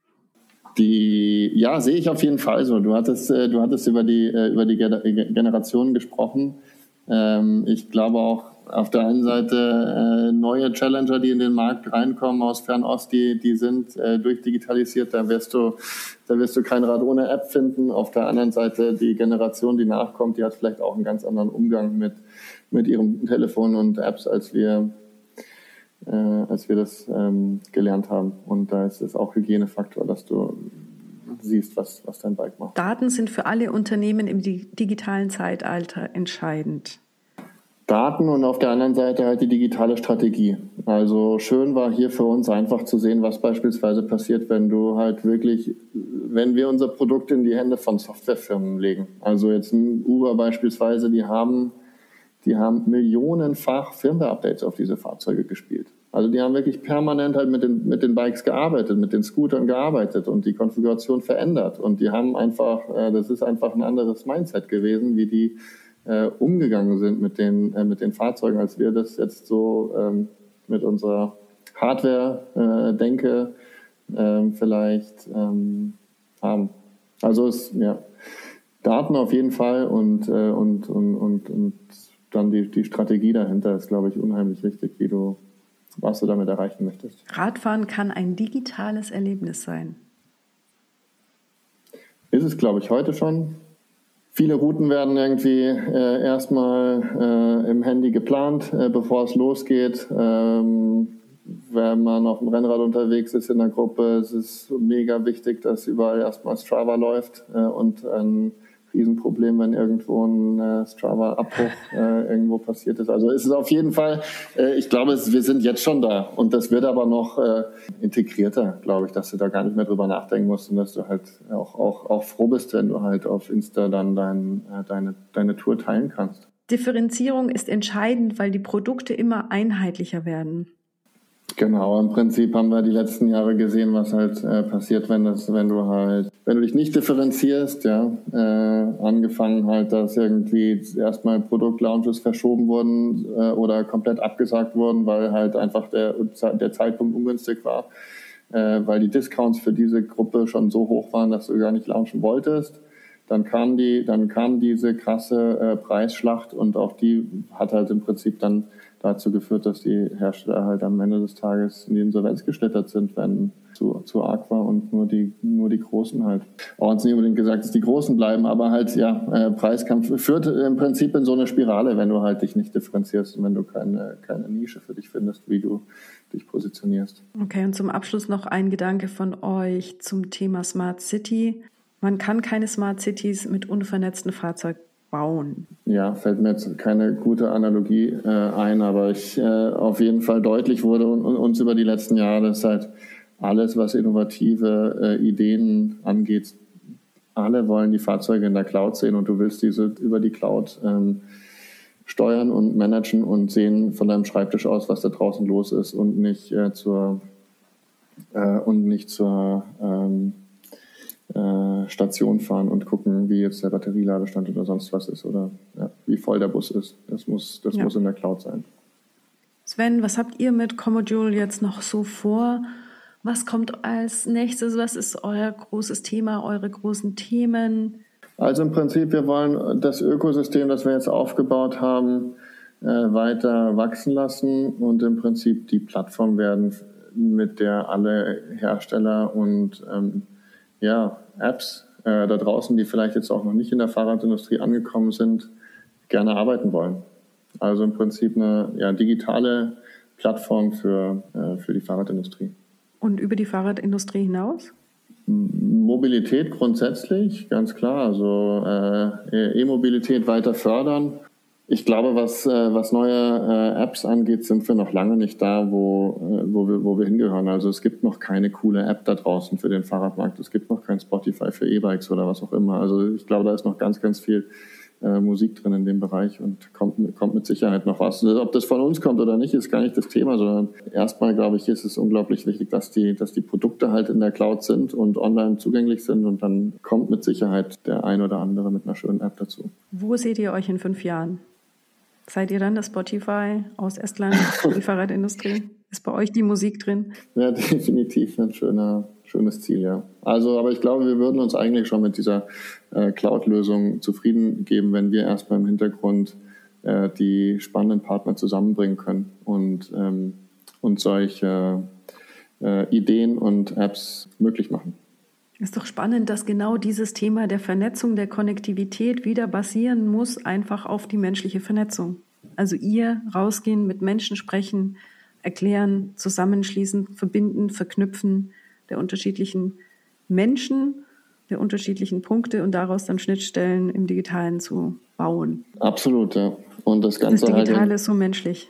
Die, ja, sehe ich auf jeden Fall so. Du hattest, du hattest über die, über die Generationen gesprochen. Ich glaube auch auf der einen Seite neue Challenger, die in den Markt reinkommen aus Fernost, die, die sind durchdigitalisiert. Da wirst du, da wirst du kein Rad ohne App finden. Auf der anderen Seite die Generation, die nachkommt, die hat vielleicht auch einen ganz anderen Umgang mit, mit ihrem Telefon und Apps, als wir Äh, als wir das ähm, gelernt haben. Und da ist es auch Hygienefaktor, dass du siehst, was, was dein Bike macht. Daten sind für alle Unternehmen im digitalen Zeitalter entscheidend. Daten und auf der anderen Seite halt die digitale Strategie. Also schön war hier für uns einfach zu sehen, was beispielsweise passiert, wenn du halt wirklich, wenn wir unser Produkt in die Hände von Softwarefirmen legen. Also jetzt ein Uber beispielsweise, die haben Die haben millionenfach Firmware-Updates auf diese Fahrzeuge gespielt. Also die haben wirklich permanent halt mit den, mit den Bikes gearbeitet, mit den Scootern gearbeitet und die Konfiguration verändert. Und die haben einfach, äh, das ist einfach ein anderes Mindset gewesen, wie die äh, umgegangen sind mit den, äh, mit den Fahrzeugen, als wir das jetzt so ähm, mit unserer Hardware-Denke äh, vielleicht ähm, haben. Also es, ja, Daten auf jeden Fall und, äh, und, und, und, und dann die, die Strategie dahinter ist, glaube ich, unheimlich wichtig, wie du, was du damit erreichen möchtest. Radfahren kann ein digitales Erlebnis sein. Ist es, glaube ich, heute schon. Viele Routen werden irgendwie äh, erstmal äh, im Handy geplant, äh, bevor es losgeht. Ähm, wenn man auf dem Rennrad unterwegs ist in der Gruppe, ist es mega wichtig, dass überall erstmal Strava läuft äh, und ein Riesenproblem, wenn irgendwo ein äh, Strava-Abbruch äh, irgendwo passiert ist. Also es ist auf jeden Fall, äh, ich glaube, es, wir sind jetzt schon da und das wird aber noch äh, integrierter, glaube ich, dass du da gar nicht mehr drüber nachdenken musst und dass du halt auch, auch, auch froh bist, wenn du halt auf Insta dann dein, äh, deine, deine Tour teilen kannst. Differenzierung ist entscheidend, weil die Produkte immer einheitlicher werden. Genau, im Prinzip haben wir die letzten Jahre gesehen, was halt äh, passiert, wenn das, wenn du halt, wenn du dich nicht differenzierst, ja, äh, angefangen halt, dass irgendwie erstmal Produktlaunches verschoben wurden äh, oder komplett abgesagt wurden, weil halt einfach der, der Zeitpunkt ungünstig war, äh, weil die Discounts für diese Gruppe schon so hoch waren, dass du gar nicht launchen wolltest. Dann kam die, dann kam diese krasse äh, Preisschlacht und auch die hat halt im Prinzip dann dazu geführt, dass die Hersteller halt am Ende des Tages in die Insolvenz geschlittert sind, wenn zu, zu arg war und nur die, nur die Großen halt. Auch uns nicht unbedingt gesagt, dass die Großen bleiben, aber halt, ja, äh, Preiskampf führt im Prinzip in so eine Spirale, wenn du halt dich nicht differenzierst und wenn du keine, keine Nische für dich findest, wie du dich positionierst. Okay, und zum Abschluss noch ein Gedanke von euch zum Thema Smart City. man kann keine Smart Cities mit unvernetzten Fahrzeugen bauen. Ja, fällt mir jetzt keine gute Analogie äh, ein, aber ich äh, auf jeden Fall deutlich wurde und, und uns über die letzten Jahre, dass halt alles, was innovative äh, Ideen angeht, alle wollen die Fahrzeuge in der Cloud sehen und du willst diese über die Cloud ähm, steuern und managen und sehen von deinem Schreibtisch aus, was da draußen los ist und nicht äh, zur äh, und nicht zur ähm, äh, Station fahren und gucken, wie jetzt der Batterieladestand oder sonst was ist oder ja, wie voll der Bus ist. Das muss, das ja. muss in der Cloud sein. Sven, was habt ihr mit Commojoule jetzt noch so vor? Was kommt als nächstes? Was ist euer großes Thema, eure großen Themen? Also im Prinzip, wir wollen das Ökosystem, das wir jetzt aufgebaut haben, äh, weiter wachsen lassen und im Prinzip die Plattform werden, mit der alle Hersteller und ähm, ja, Apps äh, da draußen, die vielleicht jetzt auch noch nicht in der Fahrradindustrie angekommen sind, gerne arbeiten wollen. Also im Prinzip eine ja, digitale Plattform für, äh, für die Fahrradindustrie. Und über die Fahrradindustrie hinaus? Mobilität grundsätzlich, ganz klar. Also äh, E-Mobilität weiter fördern. Ich glaube, was, äh, was neue äh, Apps angeht, sind wir noch lange nicht da, wo, äh, wo, wir, wo wir hingehören. Also es gibt noch keine coole App da draußen für den Fahrradmarkt. Es gibt noch kein Spotify für E-Bikes oder was auch immer. Also ich glaube, da ist noch ganz, ganz viel äh, Musik drin in dem Bereich und kommt, kommt mit Sicherheit noch was. Also ob das von uns kommt oder nicht, ist gar nicht das Thema, sondern erstmal, glaube ich, ist es unglaublich wichtig, dass die, dass die Produkte halt in der Cloud sind und online zugänglich sind und dann kommt mit Sicherheit der ein oder andere mit einer schönen App dazu. Wo seht ihr euch in fünf Jahren? Seid ihr dann das Spotify aus Estland für die Fahrradindustrie? Ist bei euch die Musik drin? Ja, definitiv ein schöner, schönes Ziel, ja. Also, aber ich glaube, wir würden uns eigentlich schon mit dieser äh, Cloud-Lösung zufrieden geben, wenn wir erstmal im Hintergrund äh, die spannenden Partner zusammenbringen können und, ähm, und solche äh, Ideen und Apps möglich machen. Ist doch spannend, dass genau dieses Thema der Vernetzung, der Konnektivität wieder basieren muss, einfach auf die menschliche Vernetzung. Also ihr rausgehen, mit Menschen sprechen, erklären, zusammenschließen, verbinden, verknüpfen der unterschiedlichen Menschen, der unterschiedlichen Punkte und daraus dann Schnittstellen im Digitalen zu bauen. Absolut, ja. Und das Ganze das Digitale halt ist so menschlich.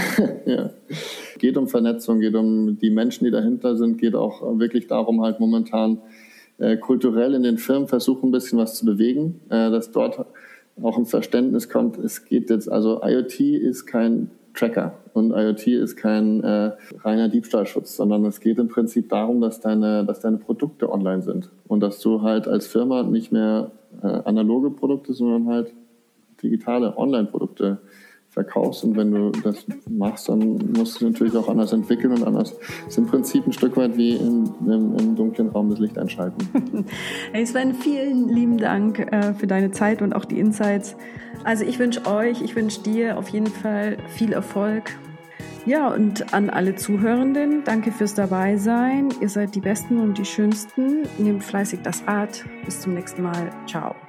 Ja, geht um Vernetzung, geht um die Menschen, die dahinter sind, geht auch wirklich darum, halt momentan äh, kulturell in den Firmen versuchen, ein bisschen was zu bewegen, äh, dass dort auch ein Verständnis kommt. Es geht jetzt, also IoT ist kein Tracker und IoT ist kein äh, reiner Diebstahlschutz, sondern es geht im Prinzip darum, dass deine, dass deine Produkte online sind und dass du halt als Firma nicht mehr äh, analoge Produkte, sondern halt digitale Online-Produkte verkaufst. Und wenn du das machst, dann musst du natürlich auch anders entwickeln und anders. Das ist im Prinzip ein Stück weit wie im, im, im dunklen Raum das Licht einschalten. Hey Sven, vielen lieben Dank äh, für deine Zeit und auch die Insights. Also ich wünsche euch, ich wünsche dir auf jeden Fall viel Erfolg. Ja, und an alle Zuhörenden, danke fürs Dabeisein. Ihr seid die Besten und die Schönsten. Nehmt fleißig das Rad. Bis zum nächsten Mal. Ciao.